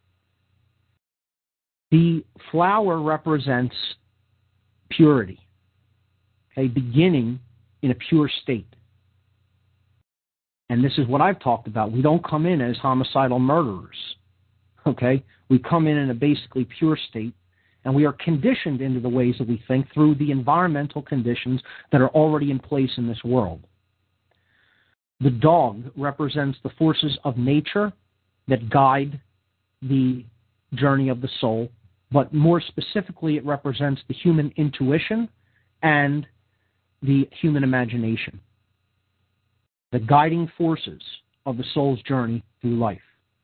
The flower represents purity, okay, beginning in a pure state. And this is what I've talked about. We don't come in as homicidal murderers, okay? We come in in a basically pure state, and we are conditioned into the ways that we think through the environmental conditions that are already in place in this world. The dog represents the forces of nature that guide the journey of the soul, but more specifically, it represents the human intuition and the human imagination, the guiding forces of the soul's journey through life.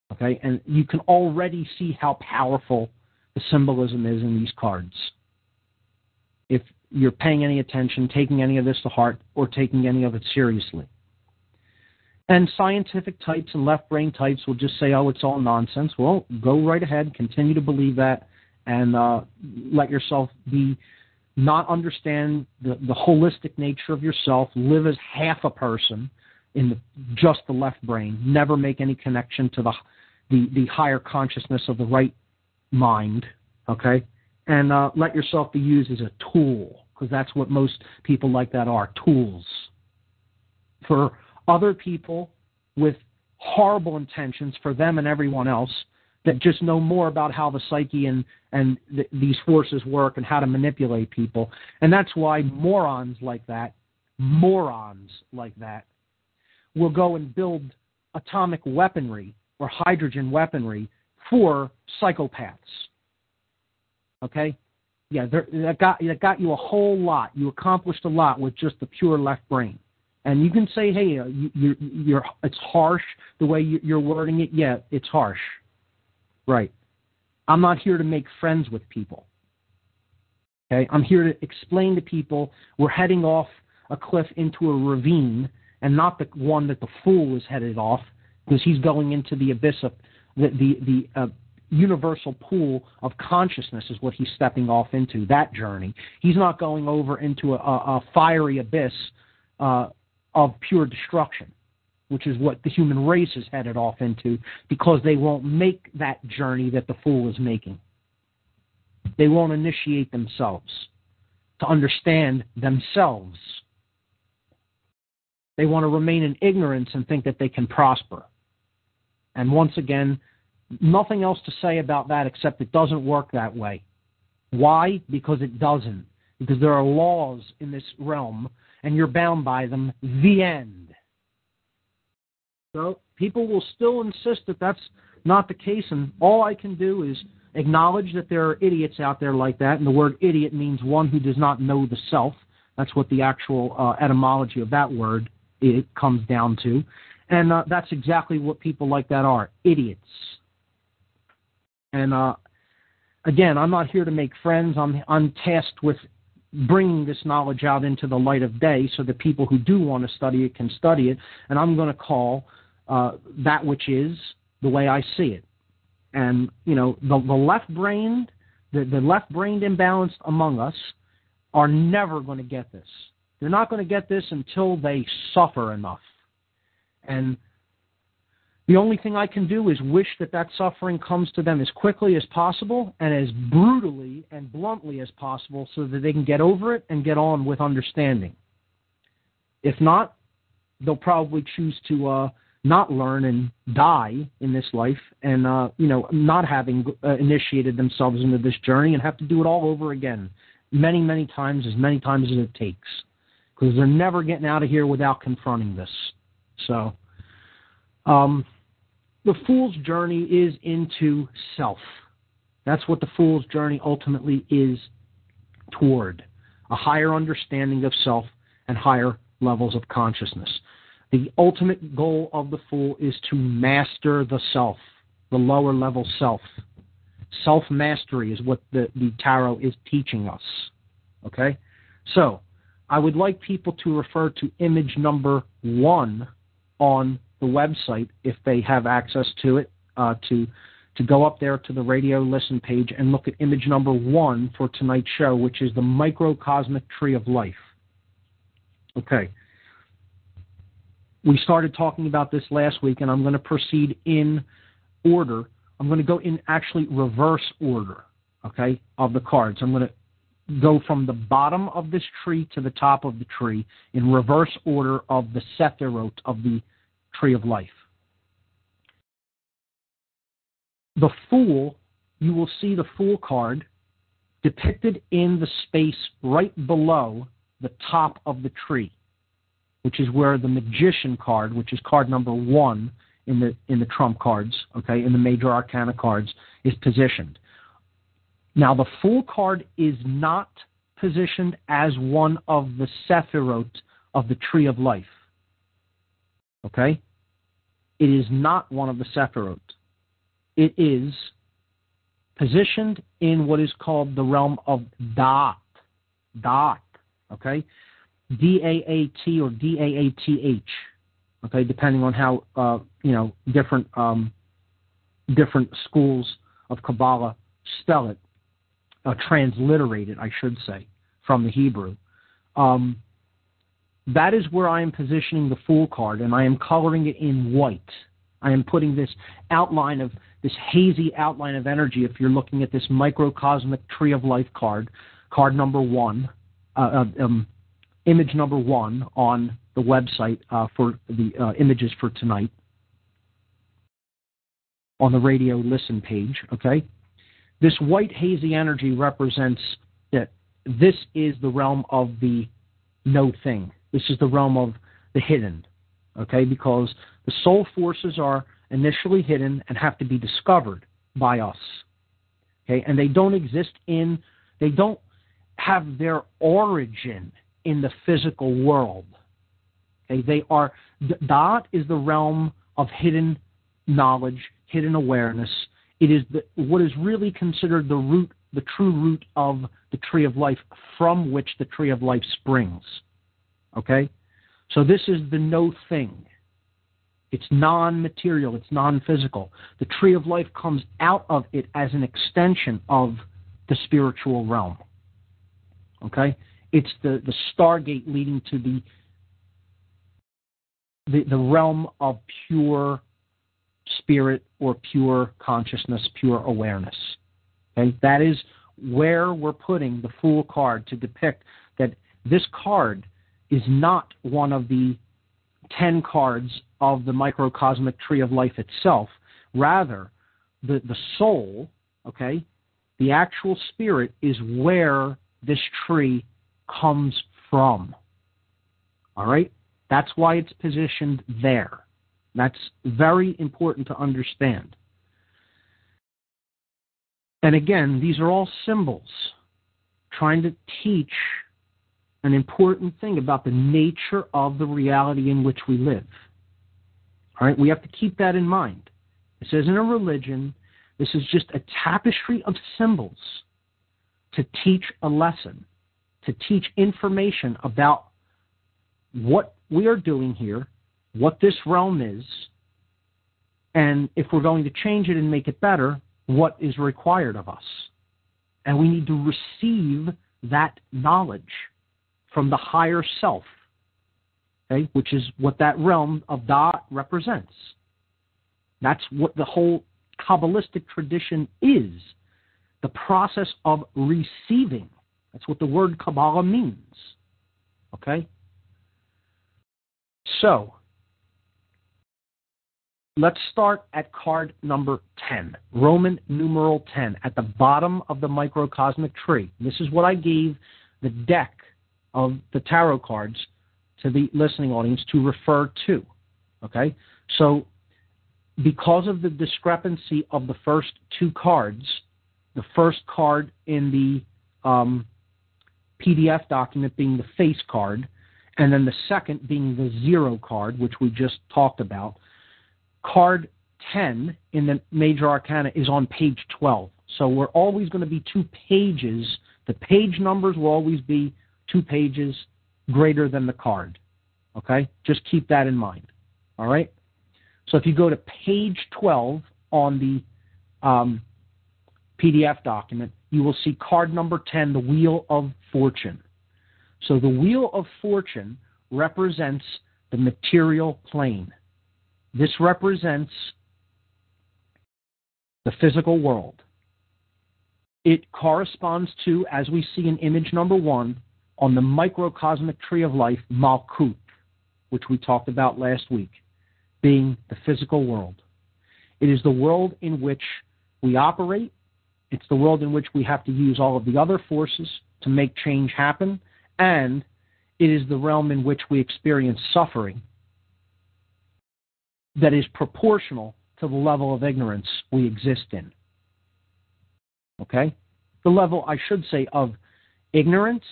Okay, and you can already see how powerful the symbolism is in these cards. If you're paying any attention, taking any of this to heart, or taking any of it seriously. And scientific types and left brain types will just say, oh, it's all nonsense. Well, go right ahead, continue to believe that, and uh, let yourself be, not understand the, the holistic nature of yourself, live as half a person in the, just the left brain, never make any connection to the, the, the higher consciousness of the right mind, okay? And uh, let yourself be used as a tool, because that's what most people like that are, tools. For other people with horrible intentions, for them and everyone else, that just know more about how the psyche and, and th- these forces work and how to manipulate people. And that's why morons like that, morons like that, will go and build atomic weaponry or hydrogen weaponry for psychopaths. Okay? Yeah, that got, that got you a whole lot. You accomplished a lot with just the pure left brain. And you can say, hey, uh, you, you're, you're, it's harsh the way you, you're wording it. Yeah, it's harsh. Right. I'm not here to make friends with people. Okay? I'm here to explain to people we're heading off a cliff into a ravine, and not the one that the fool is headed off, because he's going into the abyss of the, the, the uh, universal pool of consciousness is what he's stepping off into, that journey. He's not going over into a, a, a fiery abyss uh, of pure destruction, which is what the human race is headed off into, because they won't make that journey that the fool is making. They won't initiate themselves to understand themselves. They want to remain in ignorance and think that they can prosper. And once again, nothing else to say about that except it doesn't work that way. Why? Because it doesn't. Because there are laws in this realm, and you're bound by them. The end. So people will still insist that that's not the case, and all I can do is acknowledge that there are idiots out there like that, and the word idiot means one who does not know the self. That's what the actual uh, etymology of that word it comes down to. And uh, that's exactly what people like that are, idiots. And uh, again, I'm not here to make friends. I'm, I'm tasked with bringing this knowledge out into the light of day so that people who do want to study it can study it. And I'm going to call uh, that which is the way I see it. And, you know, the, the left-brained, the, the left-brained imbalanced among us are never going to get this. They're not going to get this until they suffer enough. And the only thing I can do is wish that that suffering comes to them as quickly as possible and as brutally and bluntly as possible so that they can get over it and get on with understanding. If not, they'll probably choose to uh, not learn and die in this life and, uh, you know, not having uh, initiated themselves into this journey and have to do it all over again many, many times, as many times as it takes. Because they're never getting out of here without confronting this. So, um, the fool's journey is into self. That's what the fool's journey ultimately is toward, a higher understanding of self and higher levels of consciousness. The ultimate goal of the fool is to master the self, the lower level self. Self-mastery is what the, the tarot is teaching us. Okay? So, I would like people to refer to image number one on the website, if they have access to it, uh, to to go up there to the radio listen page and look at image number one for tonight's show, which is the microcosmic tree of life. Okay. We started talking about this last week, and I'm going to proceed in order. I'm going to go in actually reverse order, okay, of the cards. I'm going to go from the bottom of this tree to the top of the tree in reverse order of the Sephiroth of the tree of life. The Fool, you will see the Fool card depicted in the space right below the top of the tree, which is where the Magician card, which is card number one in the in the trump cards, okay, in the major arcana cards, is positioned. Now, the Fool card is not positioned as one of the Sephiroth of the Tree of Life. Okay? It is not one of the Sephiroth. it is positioned in what is called the realm of Da'at. Da'at, okay? D A A T or D A A T H, okay, depending on how, uh, you know, different um, different schools of Kabbalah spell it, uh, transliterate it, I should say, from the Hebrew. Um, that is where I am positioning the Fool card, and I am coloring it in white. I am putting this outline of, this hazy outline of energy, if you're looking at this microcosmic Tree of Life card, card number one, uh, um, image number one on the website uh, for the uh, images for tonight, on the radio listen page, okay? This white hazy energy represents that this is the realm of the no thing. This is the realm of the hidden, okay? Because the soul forces are initially hidden and have to be discovered by us, okay? And they don't exist in, they don't have their origin in the physical world, okay? They are, Da'at is the realm of hidden knowledge, hidden awareness. It is the, what is really considered the root, the true root of the Tree of Life, from which the Tree of Life springs. Okay? So this is the no thing. It's non-material. It's non-physical. The Tree of Life comes out of it as an extension of the spiritual realm. Okay? It's the, the stargate leading to the, the, the realm of pure spirit or pure consciousness, pure awareness. Okay? That is where we're putting the Fool card to depict that this card is not one of the ten cards of the microcosmic Tree of Life itself. Rather, the, the soul, okay, the actual spirit is where this tree comes from. All right? That's why it's positioned there. That's very important to understand. And again, these are all symbols trying to teach an important thing about the nature of the reality in which we live. All right, we have to keep that in mind. This isn't a religion. This is just a tapestry of symbols to teach a lesson, to teach information about what we are doing here, what this realm is, and if we're going to change it and make it better, what is required of us. And we need to receive that knowledge from the higher self, okay, which is what that realm of Da'at represents. That's what the whole Kabbalistic tradition is, the process of receiving. That's what the word Kabbalah means, okay? So, let's start at card number ten, Roman numeral ten, at the bottom of the microcosmic tree. This is what I gave the deck of the tarot cards to the listening audience to refer to, okay? So, because of the discrepancy of the first two cards, the first card in the um, P D F document being the face card, and then the second being the zero card, which we just talked about, card ten in the Major Arcana is on page twelve. So we're always going to be two pages. The page numbers will always be two pages greater than the card. Okay? Just keep that in mind. All right? So if you go to page twelve on the um, P D F document, you will see card number ten, the Wheel of Fortune. So the Wheel of Fortune represents the material plane. This represents the physical world. It corresponds to, as we see in image number one, on the microcosmic Tree of Life, Malkut, which we talked about last week, being the physical world. It is the world in which we operate. It's the world in which we have to use all of the other forces to make change happen. And it is the realm in which we experience suffering that is proportional to the level of ignorance we exist in. Okay? The level, I should say, of ignorance,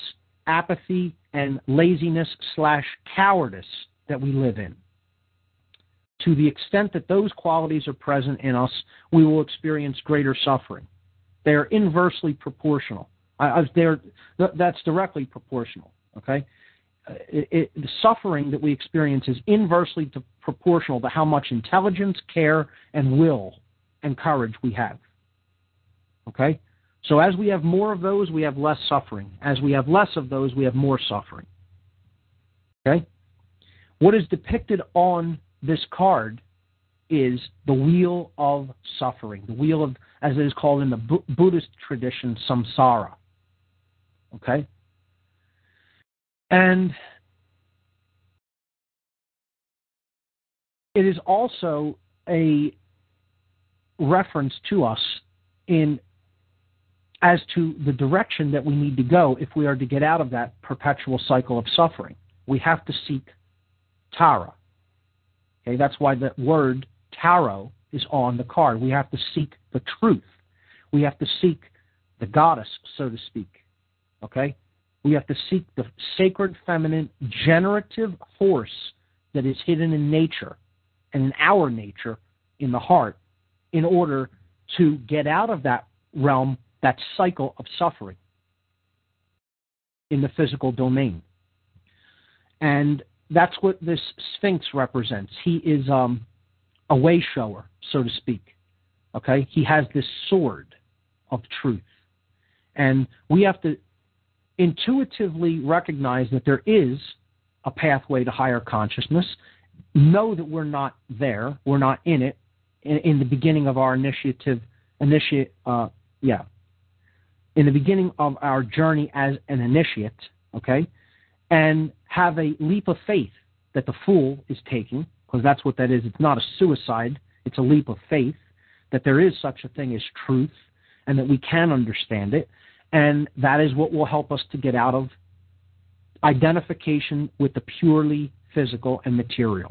apathy, and laziness slash cowardice that we live in. to the extent that those qualities are present in us, we will experience greater suffering. They are inversely proportional. I, I, they're, th- that's directly proportional, okay? It, it, the suffering that we experience is inversely to, proportional to how much intelligence, care, and will and courage we have, okay? So as we have more of those, we have less suffering. As we have less of those, we have more suffering, okay? What is depicted on this card is the wheel of suffering, the wheel of, as it is called in the Bu- Buddhist tradition, samsara, okay? And it is also a reference to us in as to the direction that we need to go if we are to get out of that perpetual cycle of suffering. We have to seek Tara. Okay, that's why the word tarot is on the card. We have to seek the truth. We have to seek the goddess, so to speak. Okay? We have to seek the sacred feminine generative force that is hidden in nature and in our nature, in the heart, in order to get out of that realm, that cycle of suffering in the physical domain. And that's what this Sphinx represents. He is um, a way shower, so to speak. Okay? He has this sword of truth. And we have to intuitively recognize that there is a pathway to higher consciousness, know that we're not there, we're not in it, in, in the beginning of our initiative, initiate, uh, yeah, in the beginning of our journey as an initiate, okay, and have a leap of faith that the fool is taking, because that's what that is. It's not a suicide, it's a leap of faith, that there is such a thing as truth, and that we can understand it. And that is what will help us to get out of identification with the purely physical and material.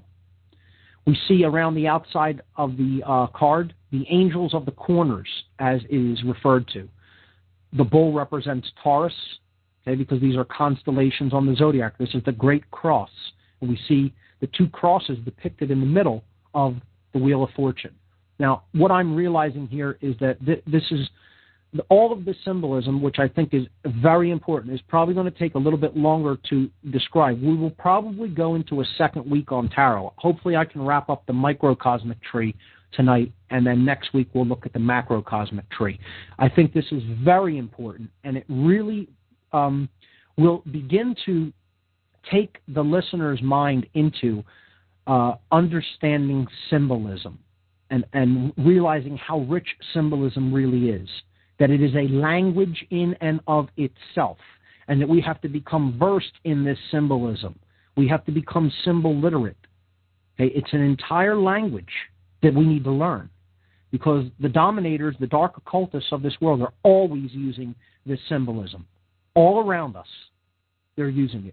We see around the outside of the uh, card the angels of the corners, as it is referred to. The bull represents Taurus, okay, because these are constellations on the zodiac. This is the Great Cross. And we see the two crosses depicted in the middle of the Wheel of Fortune. Now, what I'm realizing here is that th- this is all of the symbolism, which I think is very important, is probably going to take a little bit longer to describe. We will probably go into a second week on tarot. Hopefully I can wrap up the microcosmic tree tonight, and then next week we'll look at the macrocosmic tree. I think this is very important, and it really um, will begin to take the listener's mind into uh, understanding symbolism and, and realizing how rich symbolism really is. That it is a language in and of itself, and that we have to become versed in this symbolism. We have to become symbol literate. Okay? It's an entire language that we need to learn, because the dominators, the dark occultists of this world, are always using this symbolism. All around us, they're using it.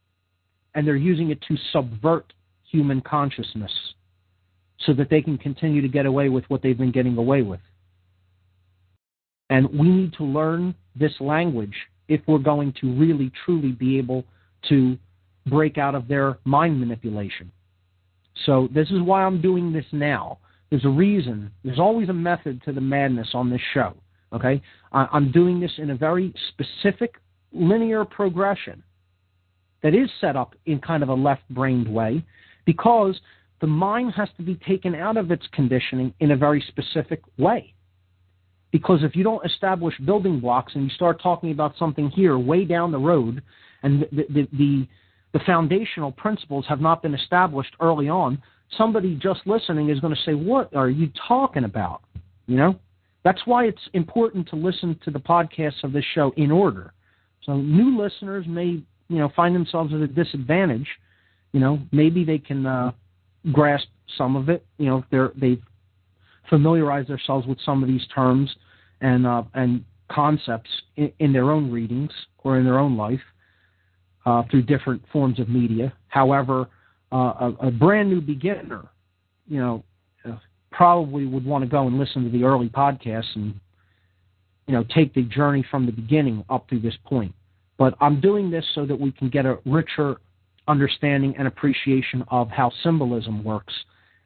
And they're using it to subvert human consciousness so that they can continue to get away with what they've been getting away with. And we need to learn this language if we're going to really, truly be able to break out of their mind manipulation. So this is why I'm doing this now. There's a reason. There's always a method to the madness on this show. Okay? I'm doing this in a very specific linear progression that is set up in kind of a left-brained way, because the mind has to be taken out of its conditioning in a very specific way. Because if you don't establish building blocks and you start talking about something here way down the road, and the, the, the, the foundational principles have not been established early on, somebody just listening is going to say, what are you talking about? You know? That's why it's important to listen to the podcasts of this show in order. So new listeners may, you know, find themselves at a disadvantage. You know, maybe they can uh, grasp some of it. You know, if they're, they've familiarized themselves with some of these terms and uh, and concepts in, in their own readings or in their own life uh, through different forms of media. However, uh, a, a brand new beginner, you know, uh, probably would want to go and listen to the early podcasts and, you know, take the journey from the beginning up to this point. But I'm doing this so that we can get a richer understanding and appreciation of how symbolism works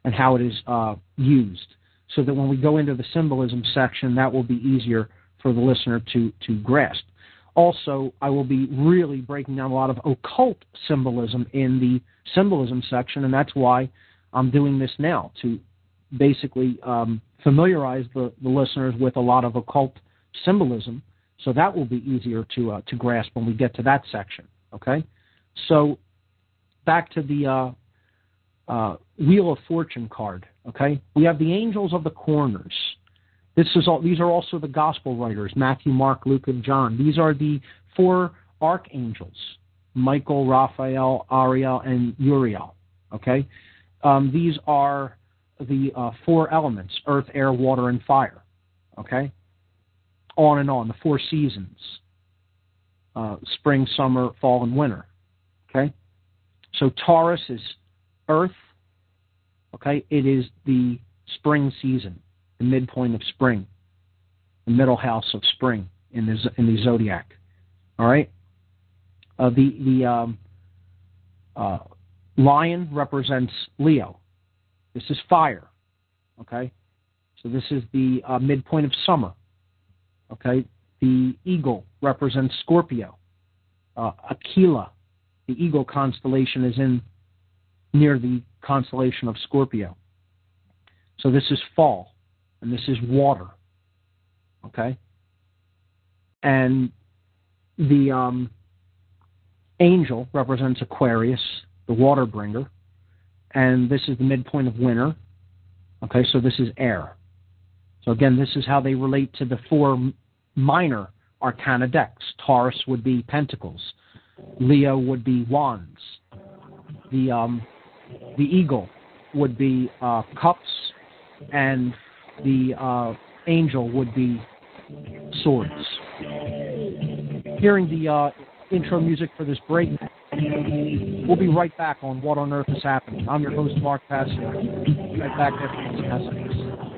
and how it is uh, used, so that when we go into the symbolism section, that will be easier for the listener to, to grasp. Also, I will be really breaking down a lot of occult symbolism in the symbolism section, and that's why I'm doing this now, to basically um, familiarize the, the listeners with a lot of occult symbolism, so that will be easier to uh, to grasp when we get to that section, okay? So back to the uh, uh, Wheel of Fortune card, okay? We have the angels of the corners. This is all, these are also the gospel writers, Matthew, Mark, Luke, and John. These are the four archangels, Michael, Raphael, Ariel, and Uriel, okay? Um, these are the uh, four elements, earth, air, water, and fire, okay? On and on, the four seasons, uh, spring, summer, fall, and winter, okay? So Taurus is earth, okay? It is the spring season, the midpoint of spring, the middle house of spring in the, in the zodiac, all right? Uh, the the um, uh, lion represents Leo. This is fire, okay? So this is the uh, midpoint of summer, okay? The eagle represents Scorpio. Uh, Aquila, the eagle constellation, is in near the constellation of Scorpio. So this is fall, and this is water, okay? And the um, angel represents Aquarius, the water bringer, and this is the midpoint of winter, okay? So this is air. So again, this is how they relate to the four minor arcana decks. Taurus would be pentacles. Leo would be wands. The um, the eagle would be uh, cups, and the uh, angel would be swords. Hearing the uh, intro music for this break, we'll be right back on What on Earth is Happening. I'm your host, Mark Passio. Right back after these messages.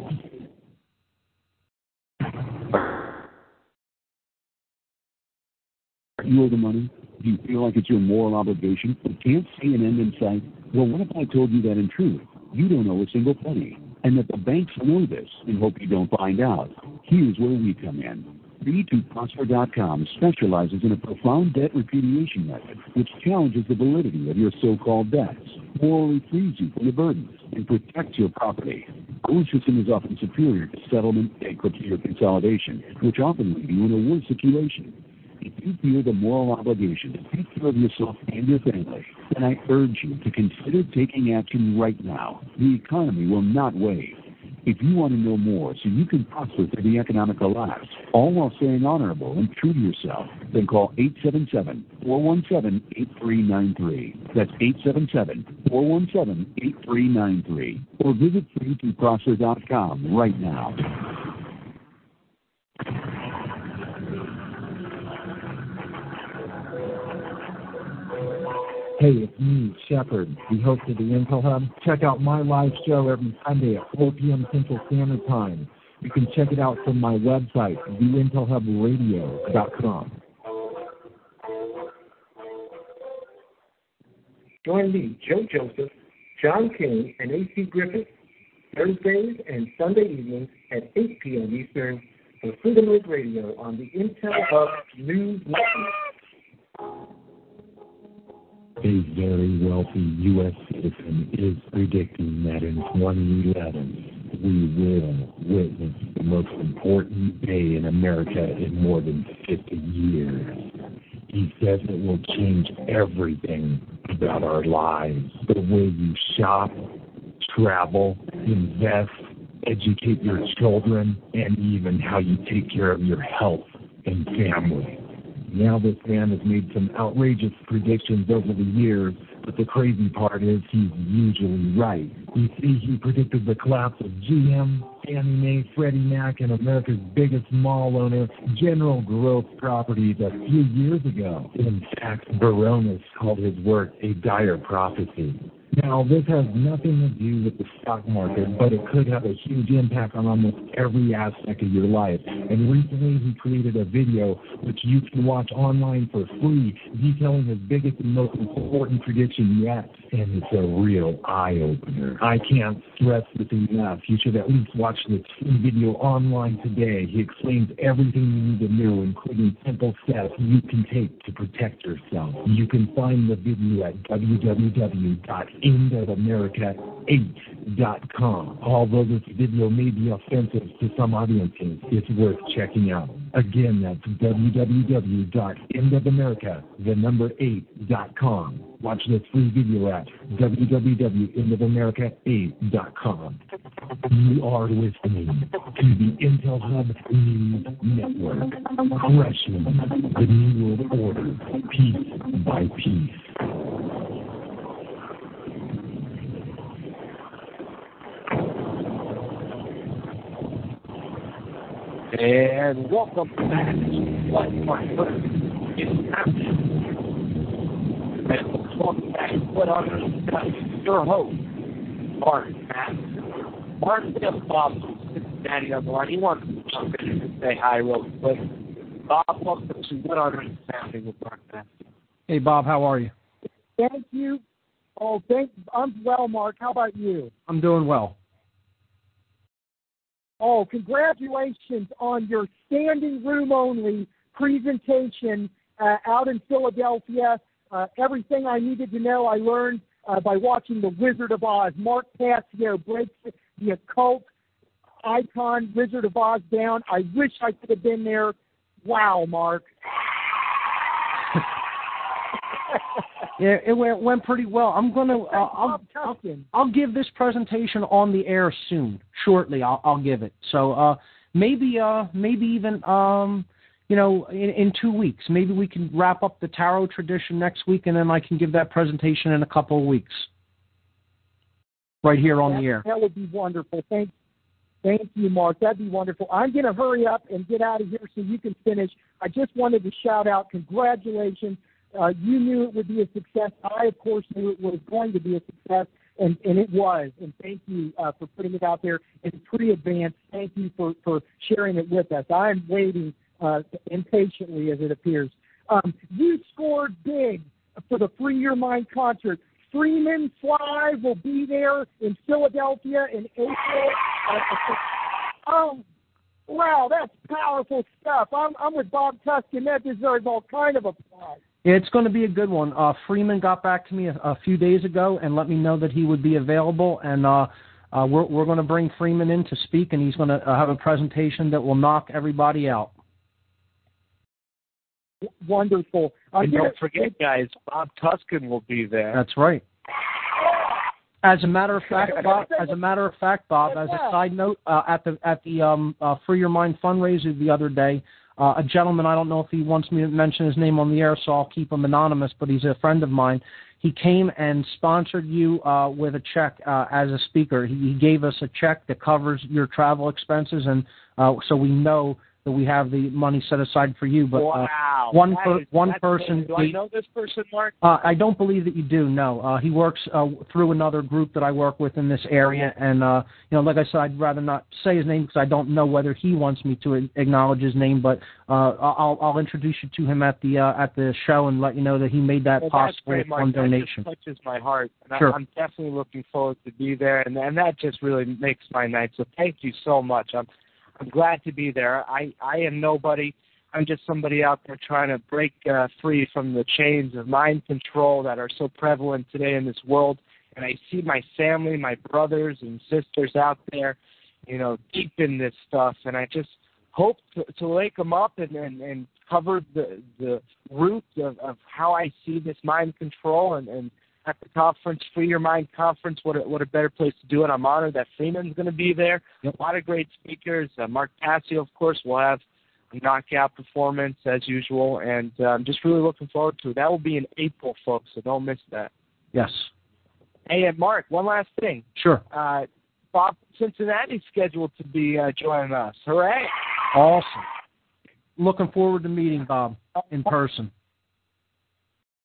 You owe the money? Do you feel like it's your moral obligation but can't see an end in sight? Well, what if I told you that in truth, you don't owe a single penny, and that the banks know this and hope you don't find out? Here's where we come in. B two Prosper dot com specializes in a profound debt repudiation method which challenges the validity of your so-called debts, morally frees you from the burdens, and protects your property. Our system is often superior to settlement, bankruptcy, or consolidation, which often leave you in a worse situation. If you feel the moral obligation to take care of yourself and your family, then I urge you to consider taking action right now. The economy will not wait. If you want to know more so you can prosper through the economic collapse, all while staying honorable and true to yourself, then call eight seven seven, four one seven, eight three nine three. That's eight seven seven, four one seven, eight three nine three. Or visit B two Prosper dot com right now.
Hey, it's me, Shepard, the host of the Intel Hub. Check out my live show every Sunday at four p.m. Central Standard Time. You can check it out from my website, the intel hub radio dot com.
Join me, Joe Joseph, John King, and A C Griffith, Thursdays and Sunday evenings at eight p.m. Eastern for Freedom Link Radio on the Intel Hub News Network.
A very wealthy U S citizen is predicting that in twenty eleven, we will witness the most important day in America in more than fifty years. He says it will change everything about our lives. The way you shop, travel, invest, educate your children, and even how you take care of your health and family. Now this man has made some outrageous predictions over the years, but the crazy part is he's usually right. You see, he predicted the collapse of G M, Fannie Mae, Freddie Mac, and America's biggest mall owner, General Growth Properties, a few years ago. In fact, Baronis called his work a dire prophecy. Now, this has nothing to do with the stock market, but it could have a huge impact on almost every aspect of your life. And recently, he created a video which you can watch online for free, detailing his biggest and most important prediction yet. And it's a real eye-opener. I can't stress this enough. You should at least watch this free video online today. He explains everything you need to know, including simple steps you can take to protect yourself. You can find the video at w w w dot end of america eight dot com. Although this video may be offensive to some audiences, it's worth checking out. Again, that's w w w dot end of america, the number eight dot com. Watch this free video at w w w dot end of america eight dot com. You are listening to the Intel Hub News Network, crushing the New World Order piece by piece.
And welcome back to What on Earth is Happening. And welcome back to What on Earth is Happening. Your host, Martin Patterson. Martin just Bob Cincinnati on the line. He wants to jump in and say hi real quick. Bob, welcome to What on Earth is Happening with Mark Patterson.
Hey, Bob, how are you?
Thank you. Oh, thank. I'm well, Mark. How about you?
I'm doing well.
Oh, congratulations on your standing room only presentation uh, out in Philadelphia. Uh, everything I needed to know I learned uh, by watching The Wizard of Oz. Mark Passio breaks the occult icon Wizard of Oz down. I wish I could have been there. Wow, Mark.
Yeah, it went, went pretty well. I'm gonna. Uh, I'll, I'll, I'll give this presentation on the air soon, shortly. I'll, I'll give it. So uh, maybe, uh, maybe even, um, you know, in, in two weeks, maybe we can wrap up the tarot tradition next week, and then I can give that presentation in a couple of weeks, right here on
that,
the air.
That would be wonderful. Thank, thank you, Mark. That'd be wonderful. I'm gonna hurry up and get out of here so you can finish. I just wanted to shout out congratulations. Uh, you knew it would be a success. I, of course, knew it was going to be a success, and, and it was. And thank you uh, for putting it out there in pre-advance. Thank you for, for sharing it with us. I am waiting uh, impatiently, as it appears. Um, you scored big for the Free Your Mind concert. Freeman Fly will be there in Philadelphia in April. Uh, um, wow, that's powerful stuff. I'm, I'm with Bob Tuskin. That deserves all kind of applause.
It's going to be a good one. Uh, Freeman got back to me a, a few days ago and let me know that he would be available, and uh, uh, we're, we're going to bring Freeman in to speak, and he's going to uh, have a presentation that will knock everybody out.
Wonderful.
And don't forget, guys, Bob Tuskin will be there.
That's right. As a matter of fact, Bob. As a matter of fact, Bob. As a side note, uh, at the at the um, uh, Free Your Mind fundraiser the other day. Uh, a gentleman, I don't know if he wants me to mention his name on the air, so I'll keep him anonymous, but he's a friend of mine. He came and sponsored you uh, with a check uh, as a speaker. He, he gave us a check that covers your travel expenses, and uh, so we know that we have the money set aside for you. But uh,
wow.
one per,
is,
one person.
Do I know this person, Mark?
Uh, I don't believe that you do. No, uh, he works uh, through another group that I work with in this area, and uh, you know, like I said, I'd rather not say his name because I don't know whether he wants me to acknowledge his name. But uh, I'll I'll introduce you to him at the uh, at the show and let you know that he made that
well,
possible
great, Mark.
on
that
donation.
Just touches my heart, and
sure.
I, I'm definitely looking forward to be there, and and that just really makes my night. So thank you so much. I'm I'm glad to be there. I, I am nobody. I'm just somebody out there trying to break uh, free from the chains of mind control that are so prevalent today in this world. And I see my family, my brothers and sisters out there, you know, deep in this stuff. And I just hope to, to wake them up and, and, and cover the, the root of, of how I see this mind control. And, and at the conference, Free Your Mind conference, what a, what a better place to do it. I'm honored that Freeman's going to be there. Yep. A lot of great speakers. Uh, Mark Passio, of course, will have a knockout performance as usual, and uh, I'm just really looking forward to it. That will be in April, folks, so don't miss that.
Yes.
Hey, and Mark, one last thing.
Sure.
Uh, Bob Cincinnati's scheduled to be uh, joining us. Hooray!
Awesome. Looking forward to meeting Bob in person.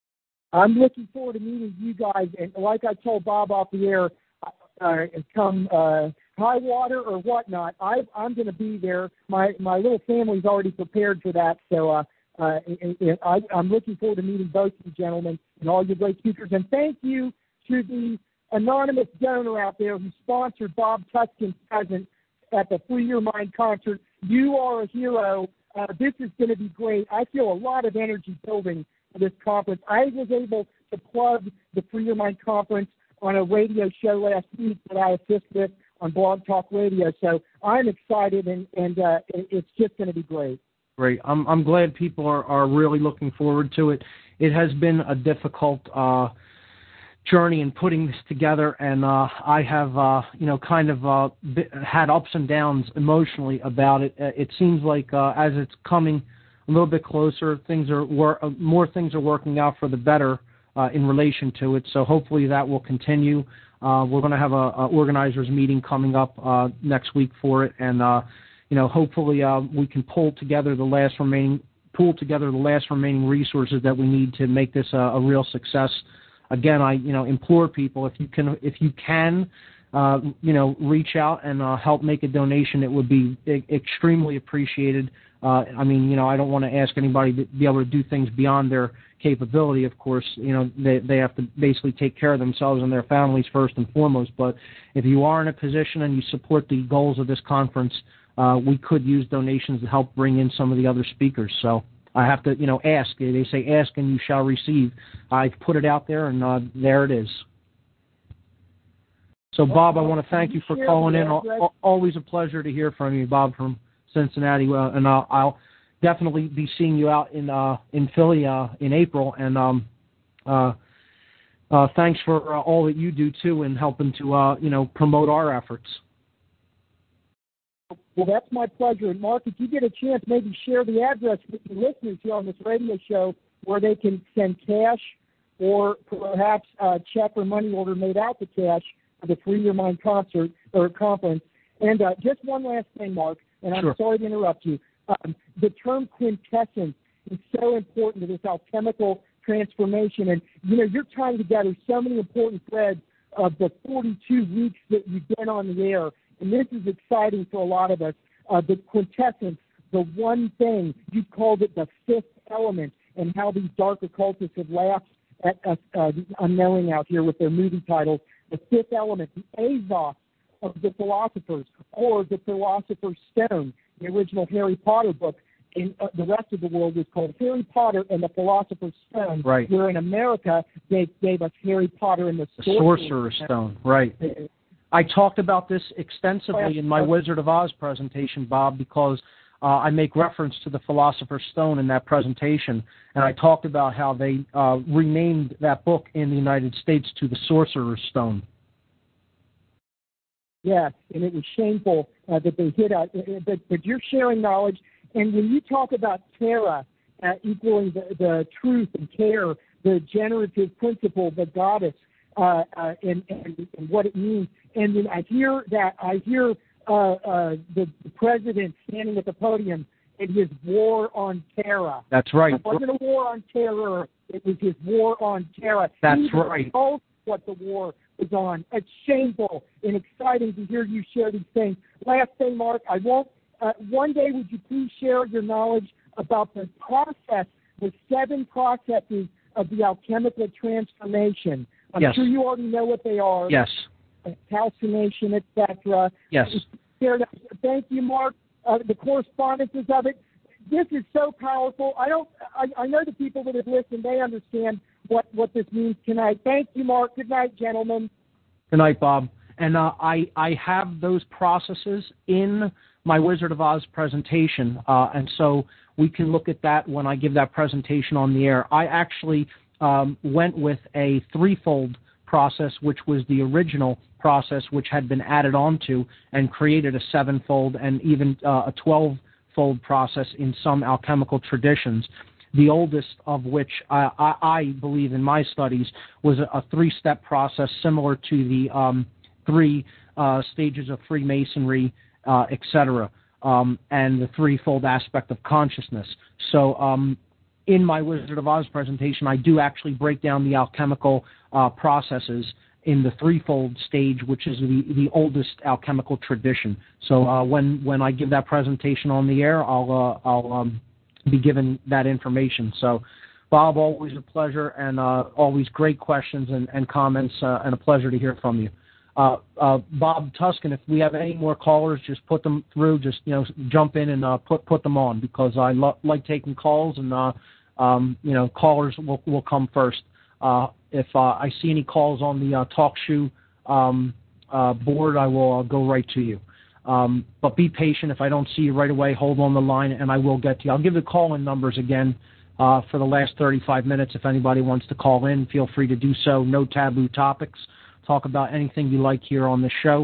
I'm looking forward to meeting you guys. And like I told Bob off the air, uh, come uh, high water or whatnot, I, I'm going to be there. My my little family's already prepared for that. So uh, uh, and, and I, I'm looking forward to meeting both of you gentlemen and all your great speakers. And thank you to the anonymous donor out there who sponsored Bob Tuskin's presence at the Free Your Mind concert. You are a hero. Uh, this is going to be great. I feel a lot of energy building for this conference. I was able to plug the Free Your Mind conference on a radio show last week that I assist with on Blog Talk Radio. So I'm excited, and, and uh, it's just going to be great.
Great. I'm, I'm glad people are, are really looking forward to it. It has been a difficult uh, journey in putting this together, and uh, I have, uh, you know, kind of uh, had ups and downs emotionally about it. It seems like uh, as it's coming a little bit closer, things are wor- more things are working out for the better uh, in relation to it. So hopefully that will continue. Uh, we're going to have a, a organizers meeting coming up uh, next week for it, and uh, you know, hopefully uh, we can pull together the last remaining pull together the last remaining resources that we need to make this a, a real success. Again, I you know implore people, if you can if you can uh, you know reach out and uh, help make a donation, it would be e- extremely appreciated. Uh, I mean, you know, I don't want to ask anybody to be able to do things beyond their capability. Of course, you know, they they have to basically take care of themselves and their families first and foremost. But if you are in a position and you support the goals of this conference, uh, we could use donations to help bring in some of the other speakers. So I have to, you know, ask. They say ask and you shall receive. I've put it out there, and uh, there it is. So, Bob, I want to thank you for calling in. Always a pleasure to hear from you, Bob, from Cincinnati. Uh, and uh, I'll definitely be seeing you out in uh, in Philly uh, in April. And um, uh, uh, thanks for uh, all that you do, too, in helping to, uh, you know, promote our efforts.
Well, that's my pleasure. And, Mark, if you get a chance, maybe share the address with the listeners here on this radio show where they can send cash or perhaps a check or money order made out to cash for the Free Your Mind concert or conference. And uh, just one last thing, Mark, and I'm
Sure.
sorry to interrupt you. Um, the term quintessence is so important to this alchemical transformation. And, you know, you're tying together so many important threads of the forty-two weeks that you've been on the air. And this is exciting for a lot of us. Uh, the quintessence, the one thing, you called it the fifth element, and how these dark occultists have laughed at us uh, unknowing out here with their movie titles. The fifth element, the Azov of the philosophers, or the Philosopher's Stone, the original Harry Potter book. In uh, the rest of the world was called Harry Potter and the Philosopher's Stone,
right.
Where in America they gave us Harry Potter and the,
the
Sorcerer's,
Sorcerer's Stone. Right. I talked about this extensively in my Wizard of Oz presentation, Bob, because uh, I make reference to the Philosopher's Stone in that presentation, and I talked about how they uh, renamed that book in the United States to the Sorcerer's Stone.
Yeah, and it was shameful uh, that they hid out. But, but you're sharing knowledge, and when you talk about Terra uh, equaling the, the truth and care, the generative principle, the goddess, uh, uh, and, and, and what it means, and then I hear that, I hear uh, uh, the, the president standing at the podium in his war on terror.
That's right.
It wasn't a war on terror. It was his war on terror.
That's
he
right.
told what the war was on. It's shameful and exciting to hear you share these things. Last thing, Mark, I won't. Uh, one day, would you please share your knowledge about the process, the seven processes of the alchemical transformation? I'm
yes.
sure you already know what they are.
Yes.
Calcination, et cetera.
Yes.
Thank you, Mark. Uh, the correspondences of it. This is so powerful. I don't. I, I know the people that have listened. They understand what, what this means tonight. Thank you, Mark. Good night, gentlemen.
Good night, Bob. And uh, I I have those processes in my Wizard of Oz presentation, uh, and so we can look at that when I give that presentation on the air. I actually um, went with a threefold process, which was the original process, which had been added onto and created a sevenfold and even uh, a twelve-fold process in some alchemical traditions. The oldest of which I, I, I believe in my studies was a, a three-step process similar to the um, three uh, stages of Freemasonry, uh, et cetera, um, and the threefold aspect of consciousness. So um, in my Wizard of Oz presentation, I do actually break down the alchemical uh, processes in the threefold stage, which is the, the oldest alchemical tradition. So uh, when when I give that presentation on the air, I'll uh, I'll um, be given that information. So, Bob, always a pleasure, and uh, always great questions and, and comments, uh, and a pleasure to hear from you. Uh, uh, Bob Tuscan, if we have any more callers, just put them through. Just you know, jump in and uh, put put them on, because I lo- like taking calls, and uh, um, you know, callers will will come first. Uh, if uh, I see any calls on the uh, TalkShoe um, uh, board, I will uh, go right to you. Um, but be patient. If I don't see you right away, hold on the line, and I will get to you. I'll give the call-in numbers again uh, for the last thirty-five minutes. If anybody wants to call in, feel free to do so. No taboo topics. Talk about anything you like here on the show.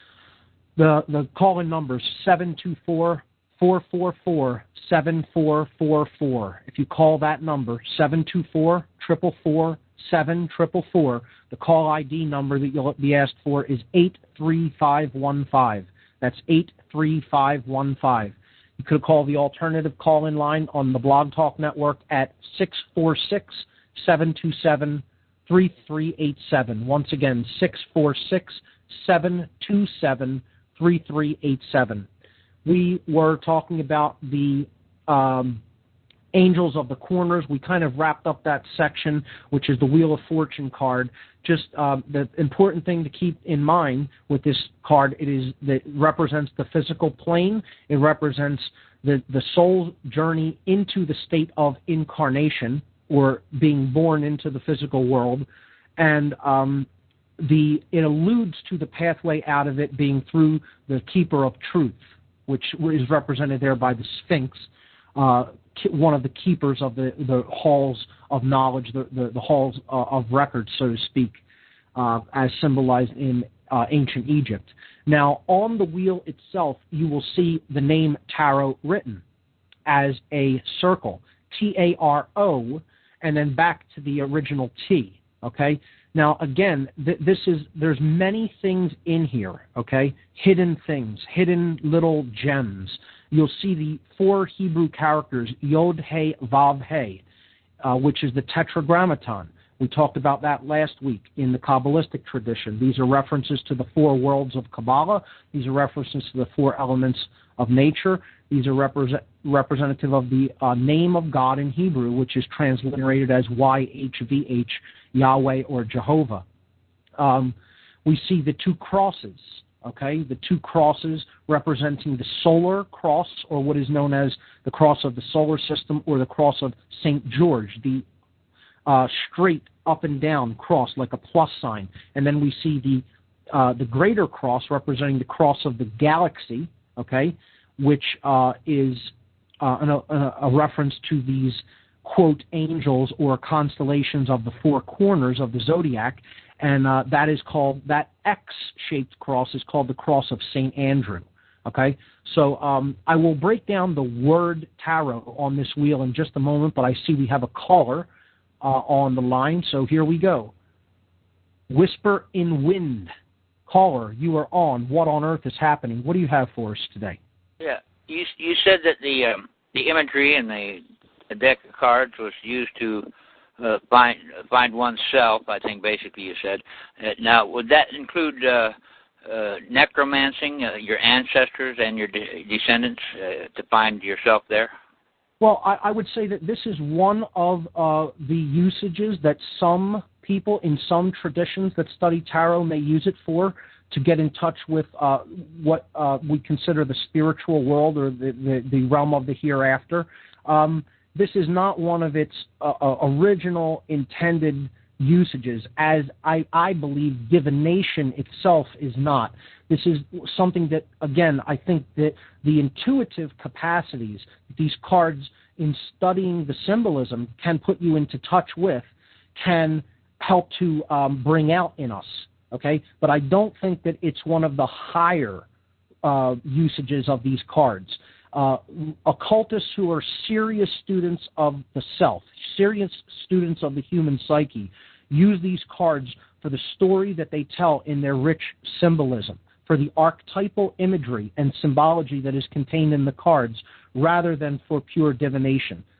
The the call-in numbers, seven two four, four four four, seven four four four. If you call that number, seven two four, four four four, seven four four four, the call I D number that you'll be asked for is eight three five one five. That's eight three five one five. You could call the alternative call-in line on the Blog Talk Network at six four six, seven two seven, three three eight seven. Once again, six four six, seven two seven, three three eight seven. We were talking about the um, Angels of the Corners. We kind of wrapped up that section, which is the Wheel of Fortune card. Just um, the important thing to keep in mind with this card, it is that it represents the physical plane. It represents the, the soul's journey into the state of incarnation, or being born into the physical world. And um, the it alludes to the pathway out of it being through the Keeper of Truth, which is represented there by the Sphinx, uh, one of the keepers of the, the halls of knowledge, the, the, the halls uh, of records, so to speak, uh, as symbolized in uh, ancient Egypt. Now, on the wheel itself, you will see the name Tarot written as a circle, T A R O, and then back to the original T, okay? Now, again, th- this is, there's many things in here, okay? Hidden things, hidden little gems. You'll see the four Hebrew characters, Yod, He, Vav, He, uh, which is the Tetragrammaton. We talked about that last week in the Kabbalistic tradition. These are references to the four worlds of Kabbalah. These are references to the four elements of nature. These are represent, representative of the uh, name of God in Hebrew, which is transliterated as Y H V H, Yahweh or Jehovah. Um, we see the two crosses, okay, the two crosses representing the solar cross, or what is known as the cross of the solar system, or the cross of Saint George, the uh, straight up and down cross like a plus sign. And then we see the uh, the greater cross representing the cross of the galaxy, okay, which uh, is uh, an, a, a reference to these, quote, angels or constellations of the four corners of the zodiac, and uh, that is called, that X-shaped cross is called the cross of Saint Andrew, okay? So um, I will break down the word tarot on this wheel in just a moment, but I see we have a caller uh, on the line, so here we go. Whisper in Wind. Caller, you are on. What on earth is happening? What do you have for us today?
Yeah, you you said that the um, the imagery in the, the deck of cards was used to uh, find find oneself. I think basically you said. Uh, now, would that include uh, uh, necromancing, uh, your ancestors and your de- descendants, uh, to find yourself there?
Well, I, I would say that this is one of uh, the usages that some people in some traditions that study tarot may use it for, to get in touch with uh, what uh, we consider the spiritual world, or the, the, the realm of the hereafter. Um, this is not one of its uh, original intended usages, as I, I believe divination itself is not. This is something that, again, I think that the intuitive capacities that these cards, in studying the symbolism, can put you into touch with, can help to um, bring out in us. Okay, but I don't think that it's one of the higher uh, usages of these cards. Uh, occultists who are serious students of the self, serious students of the human psyche, use these cards for the story that they tell in their rich symbolism, for the archetypal imagery and symbology that is contained in the cards, rather than for pure divination.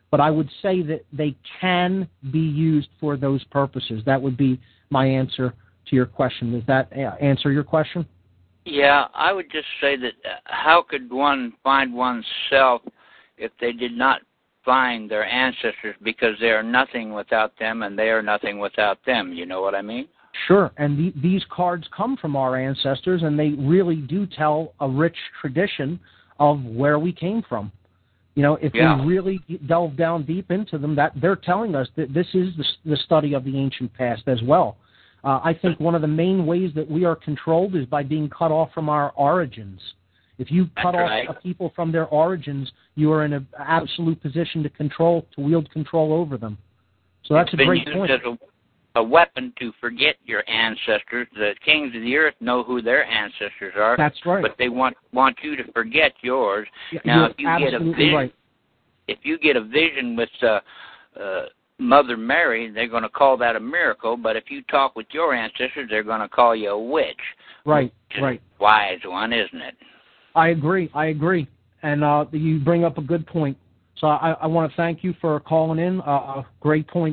but I would say that they can be used for those purposes. That would be my answer to your question. Does that answer your question?
Yeah, I would just say that uh, how could one find oneself if they did not find their ancestors, because they are nothing without them and they are nothing without them. You know what I mean?
Sure, and the, these cards come from our ancestors, and they really do tell a rich tradition of where we came from. You know, if
yeah.
we really delve down deep into them, that they're telling us that this is the, the study of the ancient past as well. Uh, I think one of the main ways that we are controlled is by being cut off from our origins. If you cut
That's right.
off a people from their origins, you are in an absolute position to control, to wield control over them. So that's
it's
a great
been
point.
used as a, a weapon to forget your ancestors. The kings of the earth know who their ancestors are.
That's right.
But they want want you to forget yours.
Yeah,
now,
you're
if you get a
absolutely
vision,
right.
if you get a vision with uh, uh, Mother Mary, they're going to call that a miracle. But if you talk with your ancestors, they're going to call you a witch.
Right,
Which
right.
is a wise one, isn't it?
I agree. I agree. And uh, you bring up a good point. So I, I want to thank you for calling in. Uh, great point.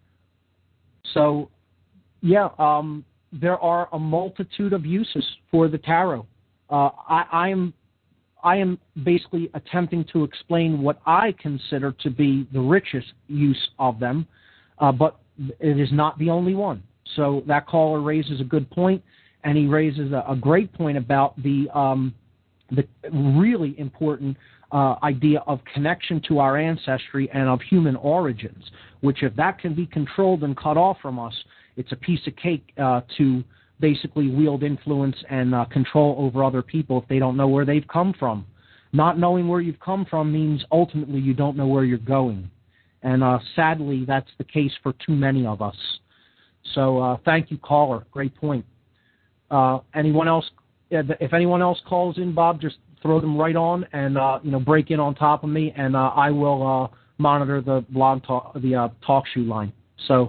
So, yeah, um, there are a multitude of uses for the tarot. Uh, I, I am, I am basically attempting to explain what I consider to be the richest use of them, uh, but it is not the only one. So that caller raises a good point, and he raises a, a great point about the um, the really important uh, idea of connection to our ancestry and of human origins, which if that can be controlled and cut off from us, it's a piece of cake uh, to basically wield influence and uh, control over other people if they don't know where they've come from. Not knowing where you've come from means ultimately you don't know where you're going. And uh, sadly, that's the case for too many of us. So uh, thank you, caller. Great point. Uh, anyone else? If anyone else calls in, Bob, just throw them right on and uh, you know break in on top of me, and uh, I will uh, monitor the blog talk, the uh, talk shoe line. So,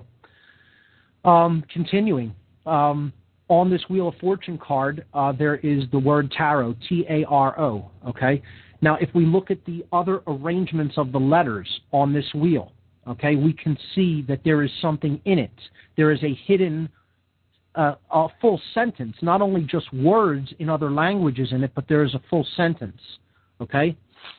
um, continuing um, on this Wheel of Fortune card, uh, there is the word tarot, T A R O. Okay. Now, if we look at the other arrangements of the letters on this wheel, okay, we can see that there is something in it. There is a hidden Uh, a full sentence, not only just words in other languages in it, but there is a full sentence, okay?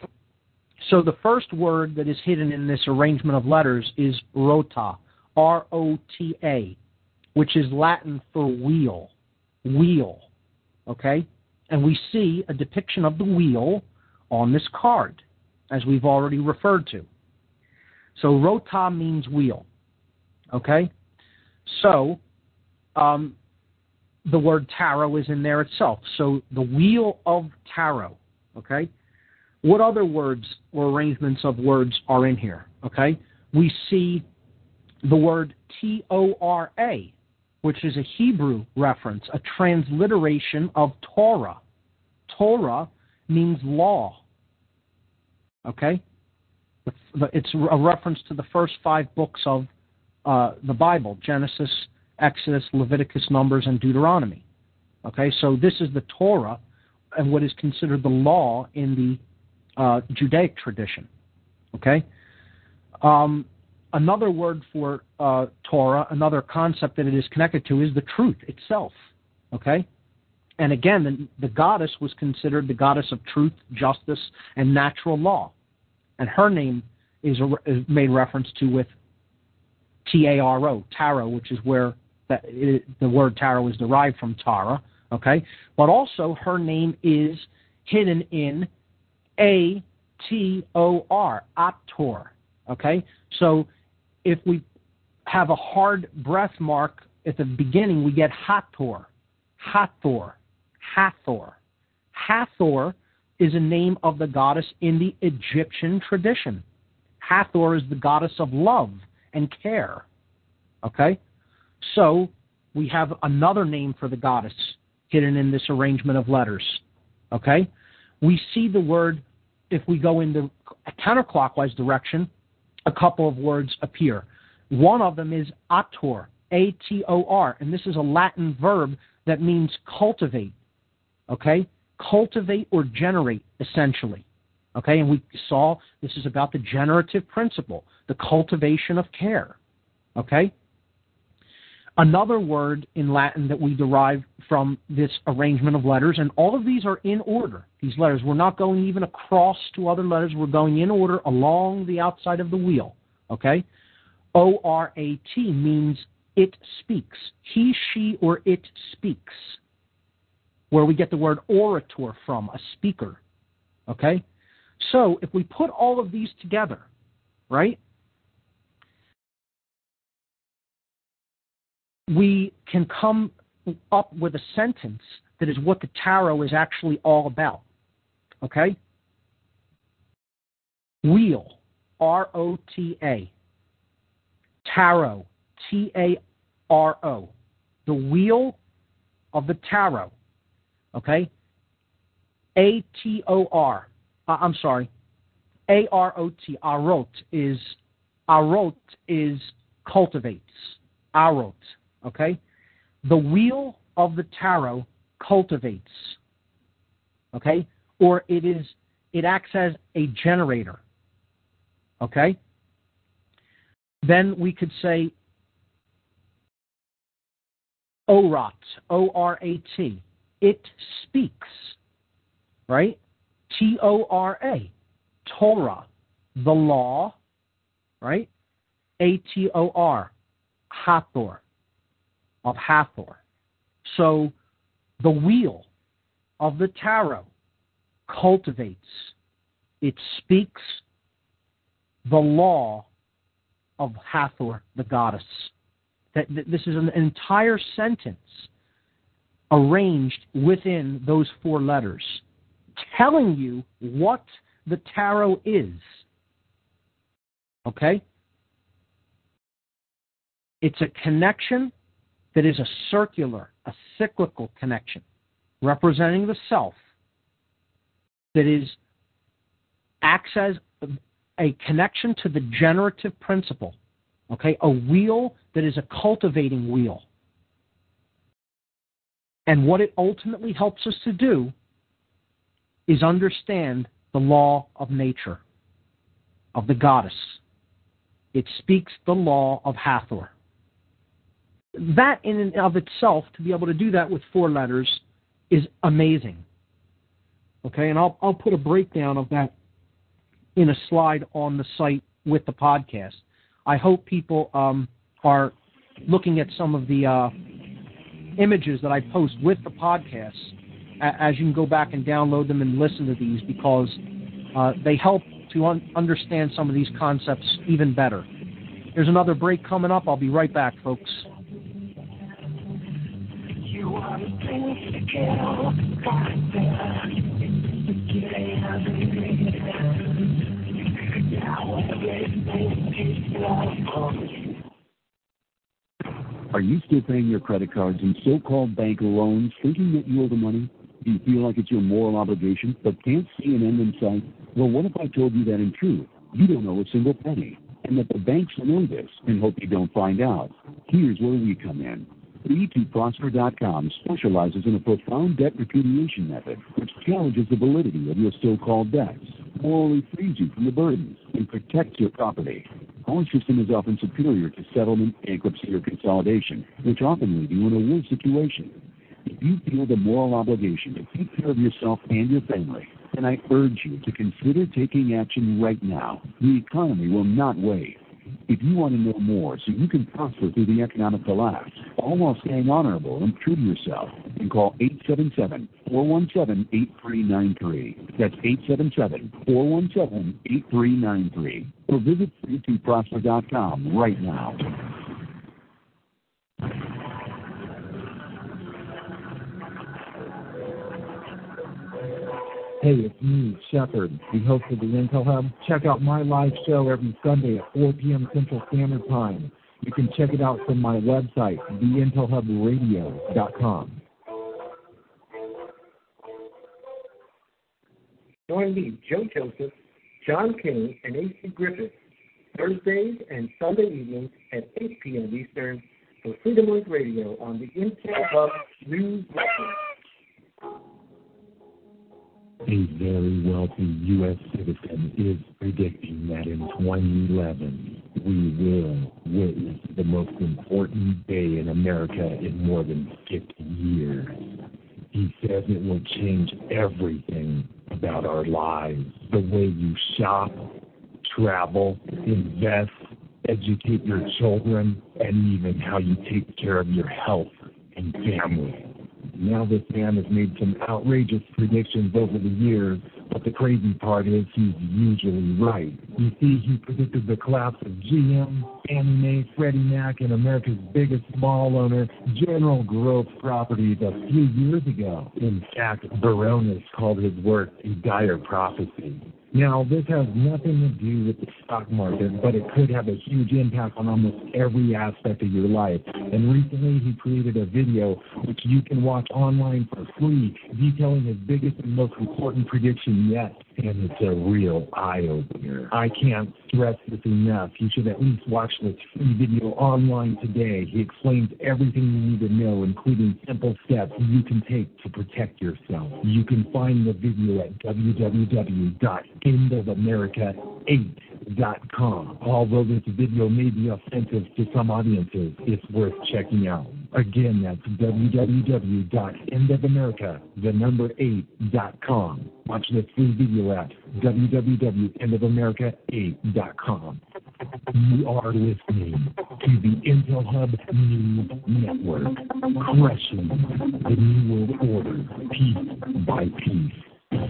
So the first word that is hidden in this arrangement of letters is rota, R O T A, which is Latin for wheel, wheel, okay? And we see a depiction of the wheel on this card, as we've already referred to. So rota means wheel, okay? So Um, the word tarot is in there itself. So the wheel of tarot, okay? What other words or arrangements of words are in here, okay? We see the word T O R A, which is a Hebrew reference, a transliteration of Torah. Torah means law, okay? It's a reference to the first five books of uh, the Bible, Genesis, Exodus, Leviticus, Numbers, and Deuteronomy. Okay, so this is the Torah and what is considered the law in the uh, Judaic tradition. Okay, um, another word for uh, Torah, another concept that it is connected to, is the truth itself. Okay, and again, the, the goddess was considered the goddess of truth, justice, and natural law, and her name is, a, is made reference to with T A R O, tarot, which is where that it, the word tarot is derived from Tara, okay? But also her name is hidden in A T O R, Ator, okay? So if we have a hard breath mark at the beginning, we get Hathor, Hathor, Hathor. Hathor is a name of the goddess in the Egyptian tradition. Hathor is the goddess of love and care, okay? So we have another name for the goddess hidden in this arrangement of letters, okay? We see the word, if we go in the counterclockwise direction, a couple of words appear. One of them is ator, A T O R, and this is a Latin verb that means cultivate, okay? Cultivate or generate, essentially, Okay, and we saw this is about the generative principle, the cultivation of care. Okay? Another word in Latin that we derive from this arrangement of letters, and all of these are in order, these letters. We're not going even across to other letters. We're going in order along the outside of the wheel. Okay? O R A T means it speaks. He, she, or it speaks, where we get the word orator from, a speaker. Okay? So if we put all of these together, right, we can come up with a sentence that is what the tarot is actually all about. Okay? Wheel, R O T A. Tarot, T A R O. The wheel of the tarot. Okay? A T O R. Uh, I'm sorry. A R O T. Arot is, arot is cultivates. Arot. Okay? The wheel of the tarot cultivates. Okay? Or it is, it acts as a generator. Okay? Then we could say Orat, O R A T. It speaks. Right? T O R A. Torah. The law. Right? A T O R. Hathor. Of Hathor. So the wheel of the tarot cultivates. It speaks the law of Hathor, the goddess. That, that this is an entire sentence arranged within those four letters, telling you what the tarot is. Okay? It's a connection that is a circular, a cyclical connection, representing the self, that is acts as a connection to the generative principle. Okay? A wheel that is a cultivating wheel. And what it ultimately helps us to do is understand the law of nature, of the goddess. It speaks the law of Hathor. That in and of itself, to be able to do that with four letters, is amazing. Okay, and I'll I'll put a breakdown of that in a slide on the site with the podcast. I hope people um, are looking at some of the uh, images that I post with the podcast, as you can go back and download them and listen to these, because uh, they help to un- understand some of these concepts even better. There's another break coming up. I'll be right back, folks. You are the things to kill,
Are you still paying your credit cards and so-called bank loans thinking that you owe the money? Do you feel like it's your moral obligation but can't see an end in sight? Well, what if I told you that in truth, you don't owe a single penny, and that the banks know this and hope you don't find out? Here's where we come in. e two prosper dot com specializes in a profound debt repudiation method which challenges the validity of your so-called debts, morally frees you from the burdens, and protects your property. Our system is often superior to settlement, bankruptcy, or consolidation, which often leave you in a worse situation. If you feel the moral obligation to take care of yourself and your family, then I urge you to consider taking action right now. The economy will not wait. If you want to know more so you can prosper through the economic collapse, all while staying honorable and true to yourself, then call eight seven seven, four one seven, eight three nine three. That's eight seven seven, four one seven, eight three nine three. Or visit e two prosper dot com right now.
Hey, it's me, Shepard, the host of the Intel Hub. Check out my live show every Sunday at four p.m. Central Standard Time. You can check it out from my website, the intel hub radio dot com.
Join me, Joe Joseph, John King, and A C Griffith, Thursdays and Sunday evenings at eight p.m. Eastern for Freedom Link Radio on the Intel Hub News Network.
A very wealthy U S citizen is predicting that in twenty eleven, we will witness the most important day in America in more than fifty years. He says it will change everything about our lives. The way you shop, travel, invest, educate your children, and even how you take care of your health and family. Now this man has made some outrageous predictions over the years, but the crazy part is he's usually right. You see, he predicted the collapse of G M, Fannie Mae, Freddie Mac, and America's biggest mall owner, General Growth Properties, a few years ago. In fact, Baronis called his work a dire prophecy. Now, this has nothing to do with the stock market, but it could have a huge impact on almost every aspect of your life. And recently, he created a video which you can watch online for free, detailing his biggest and most important prediction yet. And it's a real eye-opener. I can't stress this enough. You should at least watch this free video online today. He explains everything you need to know, including simple steps you can take to protect yourself. You can find the video at w w w dot end of america eight dot com. Although this video may be offensive to some audiences, it's worth checking out. Again, that's w w w dot end of america, the number eight dot com. Watch this free video at w w w dot end of america eight dot com. You are listening to the Intel Hub News Network, crushing the New World Order piece by piece.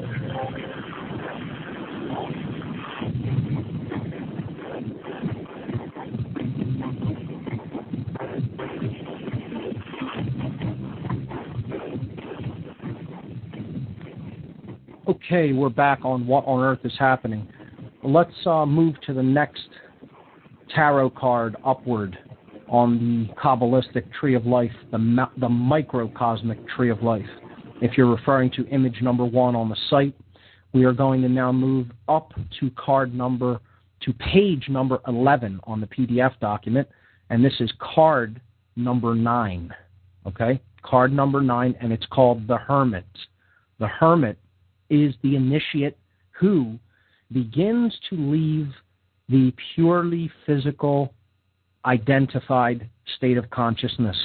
Okay, we're back on What on Earth is Happening. Let's uh, move to the next tarot card upward on the Kabbalistic Tree of Life, the, the microcosmic Tree of Life. If you're referring to image number one on the site, we are going to now move up to card number, to page number eleven on the P D F document, and this is card number nine, okay? Card number nine, and it's called the Hermit. The Hermit is the initiate who begins to leave the purely physical, identified state of consciousness.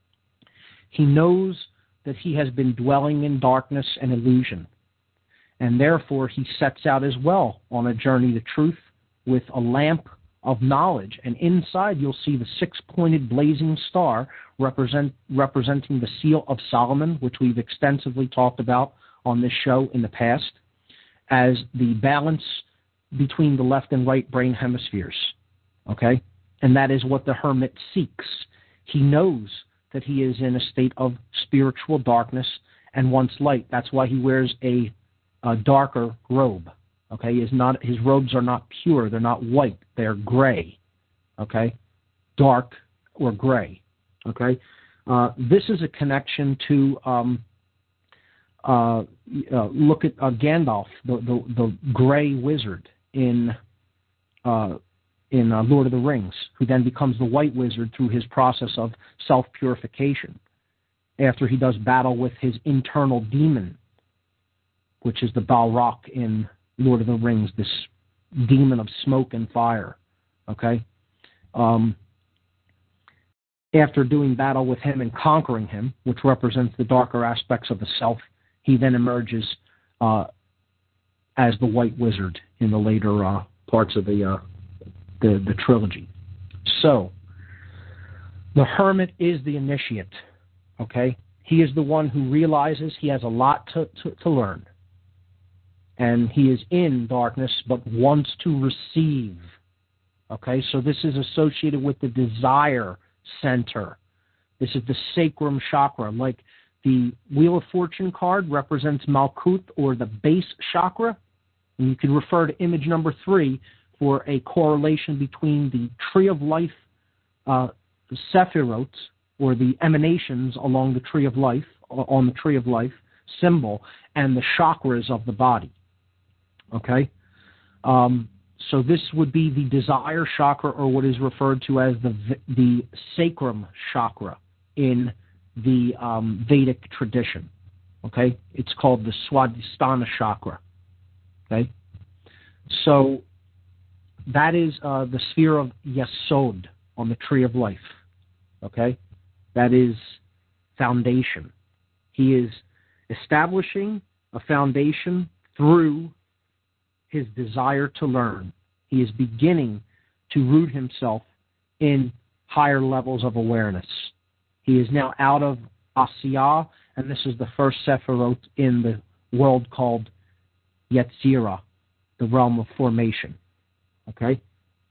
He knows that he has been dwelling in darkness and illusion, and therefore he sets out as well on a journey to truth with a lamp of knowledge, and inside you'll see the six-pointed blazing star represent, representing the seal of Solomon, which we've extensively talked about on this show in the past, as the balance between the left and right brain hemispheres, okay? And that is what the hermit seeks. He knows that he is in a state of spiritual darkness and wants light. That's why he wears a, a darker robe, okay? He is not, his robes are not pure. They're not white. They're gray, okay? Dark or gray, okay? Uh, this is a connection to... Um, Uh, uh, look at uh, Gandalf, the, the the gray wizard in uh, in uh, Lord of the Rings, who then becomes the white wizard through his process of self-purification after he does battle with his internal demon, which is the Balrog in Lord of the Rings, this demon of smoke and fire. Okay, um, after doing battle with him and conquering him, which represents the darker aspects of the self, he then emerges uh, as the White Wizard in the later uh, parts of the, uh, the the trilogy. So, the Hermit is the initiate, okay? He is the one who realizes he has a lot to, to, to learn. And he is in darkness, but wants to receive, okay? So this is associated with the desire center. This is the sacrum chakra, like the Wheel of Fortune card represents Malkuth, or the base chakra. And you can refer to image number three for a correlation between the Tree of Life, uh, the Sephirot, or the emanations along the Tree of Life, on the Tree of Life symbol, and the chakras of the body. Okay? Um, so this would be the desire chakra, or what is referred to as the the sacrum chakra in the um, Vedic tradition. Okay? It's called the Swadhisthana chakra. Okay? So that is uh, the sphere of Yesod on the tree of life. Okay? That is foundation. He is establishing a foundation through his desire to learn. He is beginning to root himself in higher levels of awareness. He is now out of Asiyah, and this is the first Sephirot in the world called Yetzirah, the realm of formation. Okay?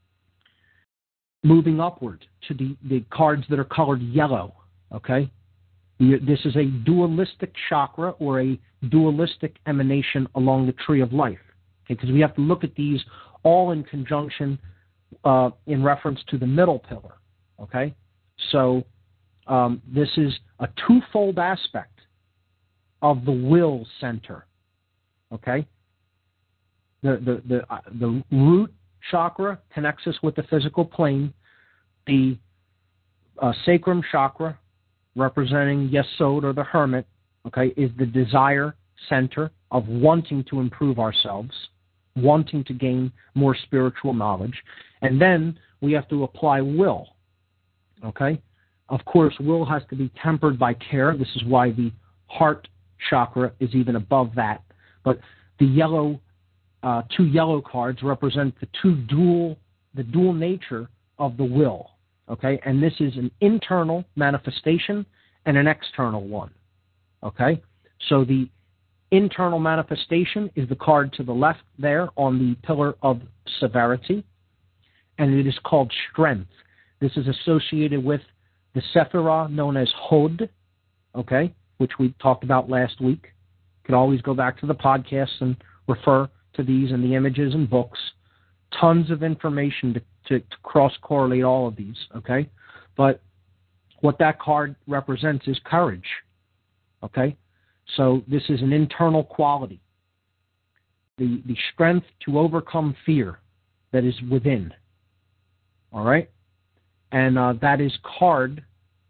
Moving upward to the, the cards that are colored yellow. Okay? This is a dualistic chakra or a dualistic emanation along the tree of life. Okay? Because we have to look at these all in conjunction uh, in reference to the middle pillar. Okay? So um, this is a twofold aspect of the will center. Okay? The the the uh, the root chakra connects us with the physical plane. The uh, sacrum chakra, representing Yesod or the hermit, okay, is the desire center of wanting to improve ourselves, wanting to gain more spiritual knowledge, and then we have to apply will. Okay, of course, will has to be tempered by care. This is why the heart chakra is even above that. But the yellow. Uh, two yellow cards represent the two dual, the dual nature of the will, okay? And this is an internal manifestation and an external one, okay? So the internal manifestation is the card to the left there on the pillar of severity, and it is called strength. This is associated with the Sephirah known as Hod, okay, which we talked about last week. You can always go back to the podcast and refer to these and the images and books. Tons of information to, to, to cross-correlate all of these, okay? But what that card represents is courage, okay? So this is an internal quality, the, the strength to overcome fear that is within, all right? And uh, that is card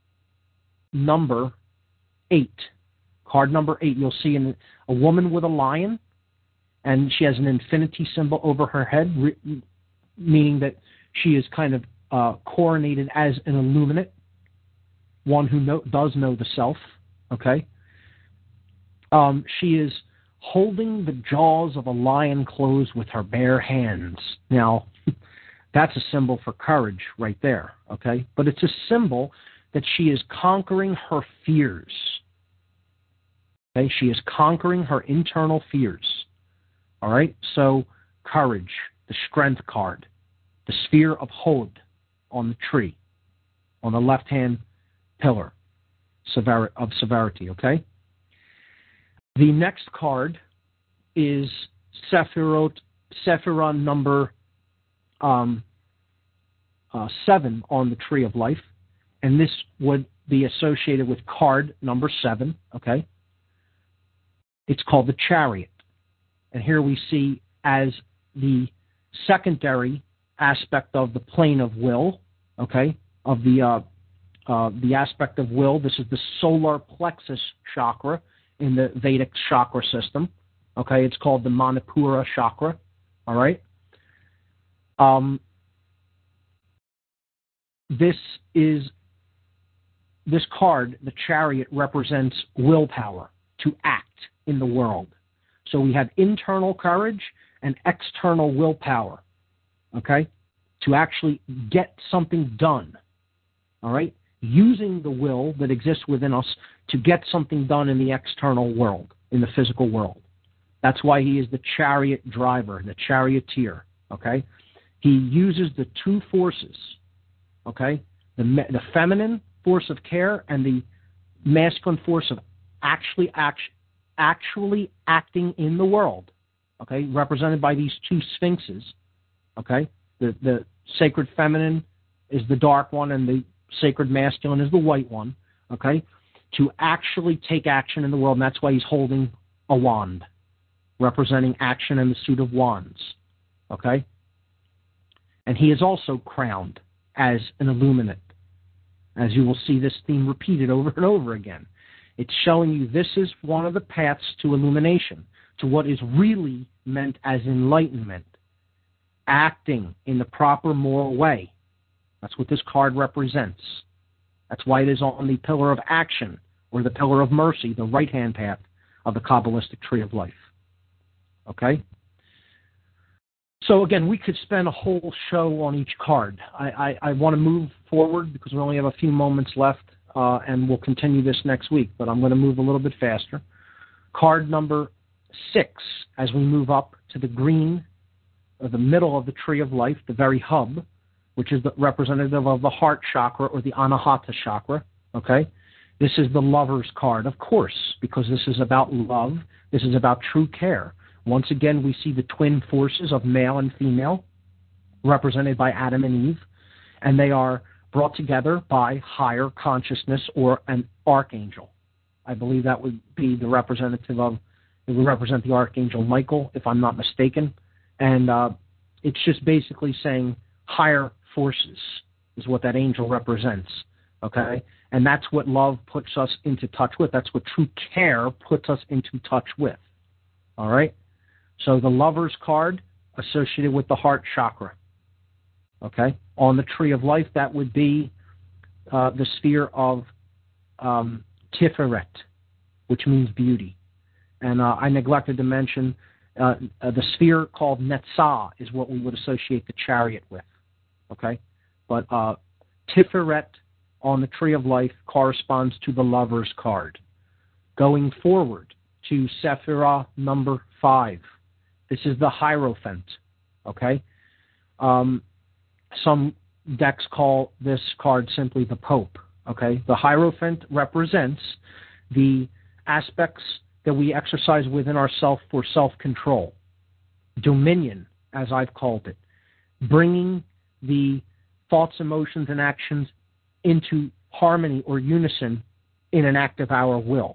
number eight. Card number eight, you'll see in a woman with a lion, and she has an infinity symbol over her head, re- meaning that she is kind of uh, coronated as an illuminate, one who know, does know the self, okay? Um, she is holding the jaws of a lion closed with her bare hands. Now, that's a symbol for courage right there, okay? But it's a symbol that she is conquering her fears. Okay? She is conquering her internal fears. All right? So, courage, the strength card, the sphere of Hod on the tree, on the left-hand pillar sever- of severity, okay? The next card is Sephirot, Sephirah number um, uh, seven on the tree of life, and this would be associated with card number seven, okay? It's called the Chariot. And here we see as the secondary aspect of the plane of will, okay, of the uh, uh, the aspect of will. This is the solar plexus chakra in the Vedic chakra system, okay? It's called the Manipura chakra, all right? Um, this is, this card, the Chariot, represents willpower to act in the world. So we have internal courage and external willpower, okay, to actually get something done, all right, using the will that exists within us to get something done in the external world, in the physical world. That's why he is the chariot driver, the charioteer, okay? He uses the two forces, okay, the, the feminine force of care and the masculine force of actually act, actually acting in the world, okay, represented by these two sphinxes, okay? The, the sacred feminine is the dark one and the sacred masculine is the white one, okay, to actually take action in the world, and that's why he's holding a wand, representing action and the suit of wands, okay? And he is also crowned as an illuminate, as you will see this theme repeated over and over again. It's showing you this is one of the paths to illumination, to what is really meant as enlightenment, acting in the proper moral way. That's what this card represents. That's why it is on the pillar of action, or the pillar of mercy, the right-hand path of the Kabbalistic Tree of Life. Okay? So again, we could spend a whole show on each card. I, I, I want to move forward because we only have a few moments left, uh, and we'll continue this next week, but I'm going to move a little bit faster. Card number six, as we move up to the green, or the middle of the Tree of Life, the very hub, which is the representative of the heart chakra or the Anahata chakra, okay? This is the lover's card, of course, because this is about love. This is about true care. Once again, we see the twin forces of male and female represented by Adam and Eve, and they are brought together by higher consciousness or an archangel. I believe that would be the representative of, it would represent the archangel Michael, if I'm not mistaken. And uh, it's just basically saying higher forces is what that angel represents, okay? And that's what love puts us into touch with. That's what true care puts us into touch with, all right? So the lover's card associated with the heart chakra, okay? On the Tree of Life, that would be uh, the sphere of um, Tiferet, which means beauty. And uh, I neglected to mention uh, uh, the sphere called Netzah is what we would associate the chariot with, okay? But uh, Tiferet on the Tree of Life corresponds to the lover's card. Going forward to Sephirah number five. This is the Hierophant, okay? Um, some decks call this card simply the Pope, okay? The Hierophant represents the aspects that we exercise within ourselves for self-control, dominion, as I've called it, bringing the thoughts, emotions, and actions into harmony or unison in an act of our will.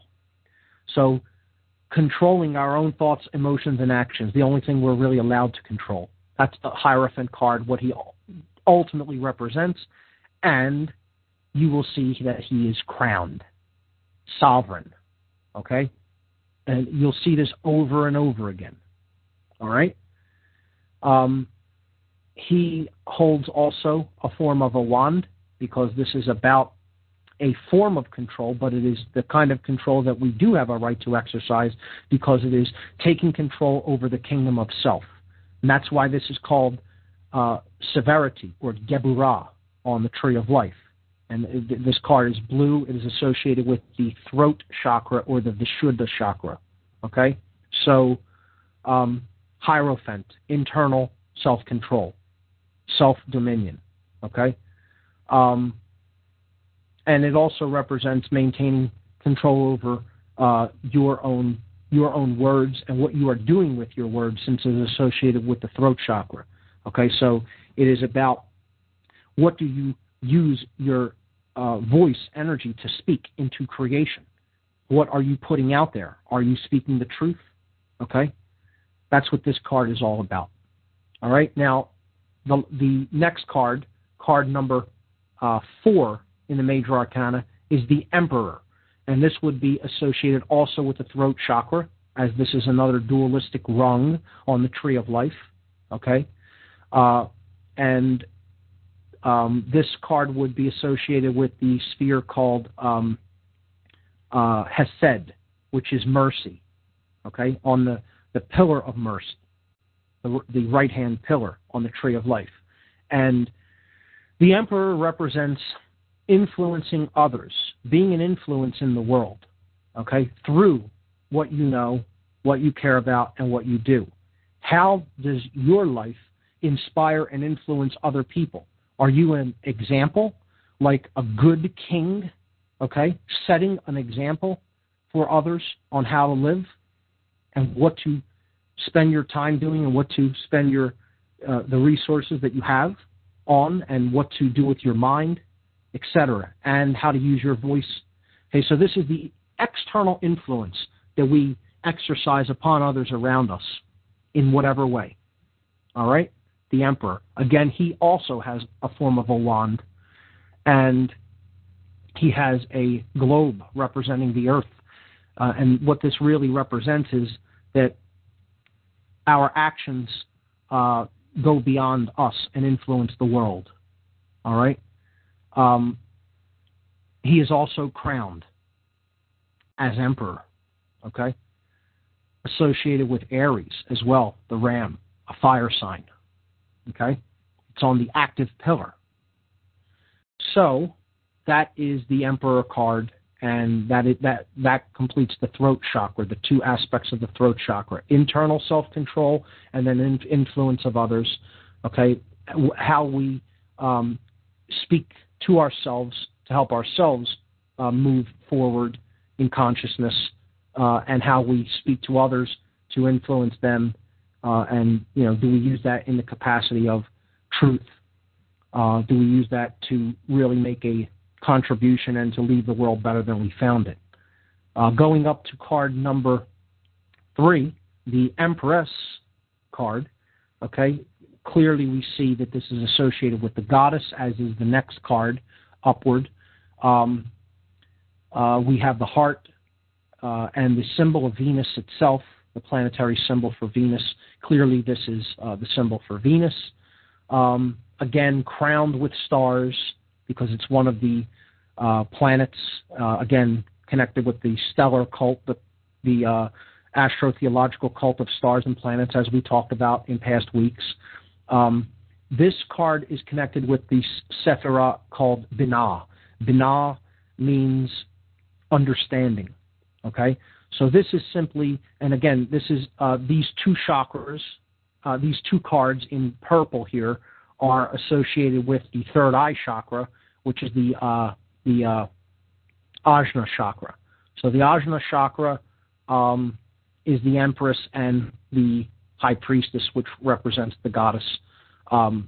So controlling our own thoughts, emotions, and actions, the only thing we're really allowed to control. That's the Hierophant card, what he ultimately represents, and you will see that he is crowned, sovereign, okay? And you'll see this over and over again, all right? Um, he holds also a form of a wand, because this is about a form of control, but it is the kind of control that we do have a right to exercise, because it is taking control over the kingdom of self. And that's why this is called uh, severity, or Geburah, on the Tree of Life. And it, this card is blue. It is associated with the throat chakra, or the Vishuddha chakra. Okay? So, um, Hierophant, internal self-control, self-dominion. Okay? Um, and it also represents maintaining control over uh, your own your own words and what you are doing with your words, since it is associated with the throat chakra. Okay, so it is about what do you use your uh, voice energy to speak into creation. What are you putting out there? Are you speaking the truth? Okay, that's what this card is all about. All right, now the the next card, card number Uh, four in the major arcana, is the Emperor. And this would be associated also with the throat chakra, as this is another dualistic rung on the Tree of Life. Okay? Uh, and um, this card would be associated with the sphere called um, uh, Hesed, which is mercy. Okay? On the, the pillar of mercy, the, the right-hand pillar on the Tree of Life. And the Emperor represents influencing others, being an influence in the world, okay, through what you know, what you care about, and what you do. How does your life inspire and influence other people? Are you an example, like a good king, okay, setting an example for others on how to live and what to spend your time doing and what to spend your uh, the resources that you have on, and what to do with your mind, et cetera, and how to use your voice. Okay, so this is the external influence that we exercise upon others around us in whatever way. All right? The Emperor. Again, he also has a form of a wand, and he has a globe representing the earth. Uh, and what this really represents is that our actions uh, go beyond us and influence the world. All right? Um, he is also crowned as emperor, okay? Associated with Aries as well, the ram, a fire sign, okay? It's on the active pillar. So that is the emperor card, and that is, that that completes the throat chakra, the two aspects of the throat chakra: internal self-control and then in, influence of others. Okay, how we um, speak to ourselves to help ourselves uh, move forward in consciousness, uh, and how we speak to others to influence them, uh, and you know, do we use that in the capacity of truth? Uh, do we use that to really make a contribution and to leave the world better than we found it? Uh, going up to card number three, the Empress card, okay, clearly we see that this is associated with the goddess, as is the next card, upward. Um, uh, we have the heart uh, and the symbol of Venus itself, the planetary symbol for Venus. Clearly this is uh, the symbol for Venus. Um, again, crowned with stars, because it's one of the uh, planets, uh, again, connected with the stellar cult, the, the uh, astrotheological cult of stars and planets, as we talked about in past weeks. Um, this card is connected with the Sephirah called Binah. Binah means understanding, okay? So this is simply, and again, this is uh, these two chakras, uh, these two cards in purple here are associated with the third eye chakra, which is the uh, the uh, Ajna chakra. So the Ajna chakra um, is the Empress and the High Priestess, which represents the goddess. Um,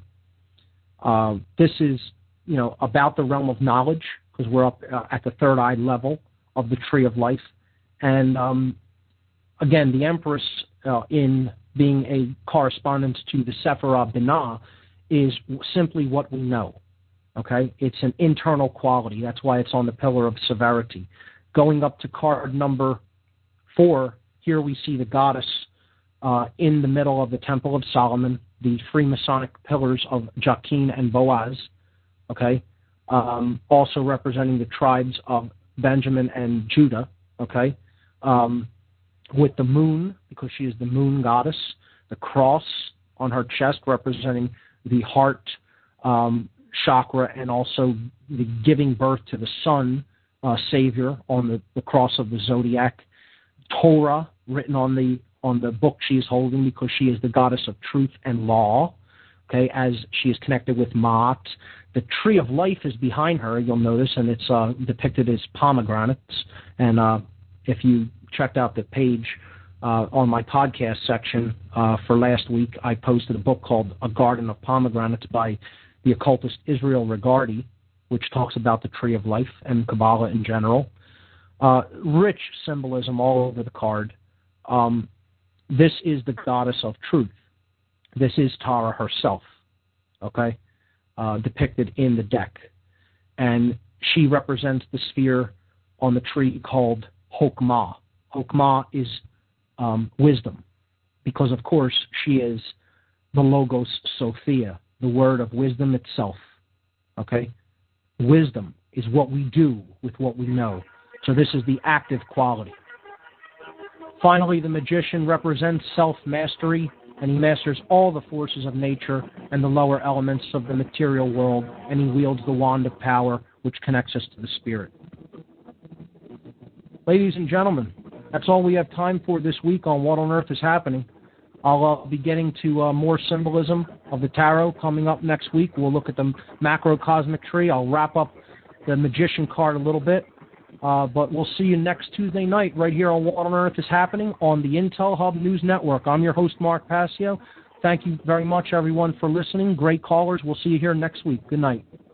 uh, this is, you know, about the realm of knowledge, because we're up uh, at the third eye level of the tree of life. And um, again, the Empress, uh, in being a correspondence to the Sephirah Binah, is simply what we know, okay? It's an internal quality. That's why it's on the pillar of severity. Going up to card number four, here we see the goddess uh, in the middle of the Temple of Solomon, the Freemasonic pillars of Jachin and Boaz, okay? Um, also representing the tribes of Benjamin and Judah, okay? Um, with the moon, because she is the moon goddess, the cross on her chest representing the heart um, chakra, and also the giving birth to the sun uh, savior on the, the cross of the zodiac. Torah written on the on the book she is holding, because she is the goddess of truth and law, okay, as she is connected with Ma'at. The tree of life is behind her, you'll notice, and it's uh, depicted as pomegranates. And uh, if you checked out the page Uh, on my podcast section uh, for last week, I posted a book called A Garden of Pomegranates by the occultist Israel Regardie, which talks about the Tree of Life and Kabbalah in general. Uh, rich symbolism all over the card. Um, this is the goddess of truth. This is Tara herself, okay, uh, depicted in the deck. And she represents the sphere on the tree called Hokmah. Hokmah is Um, wisdom, because of course she is the Logos Sophia, the word of wisdom itself, okay? Wisdom is what we do with what we know. So this is the active quality. Finally, the magician represents self-mastery, and he masters all the forces of nature and the lower elements of the material world, and he wields the wand of power, which connects us to the spirit. Ladies and gentlemen, that's all we have time for this week on What on Earth is Happening. I'll uh, be getting to uh, more symbolism of the tarot coming up next week. We'll look at the macrocosmic tree. I'll wrap up the magician card a little bit. Uh, but we'll see you next Tuesday night right here on What on Earth is Happening on the Intel Hub News Network. I'm your host, Mark Passio. Thank you very much, everyone, for listening. Great callers. We'll see you here next week. Good night.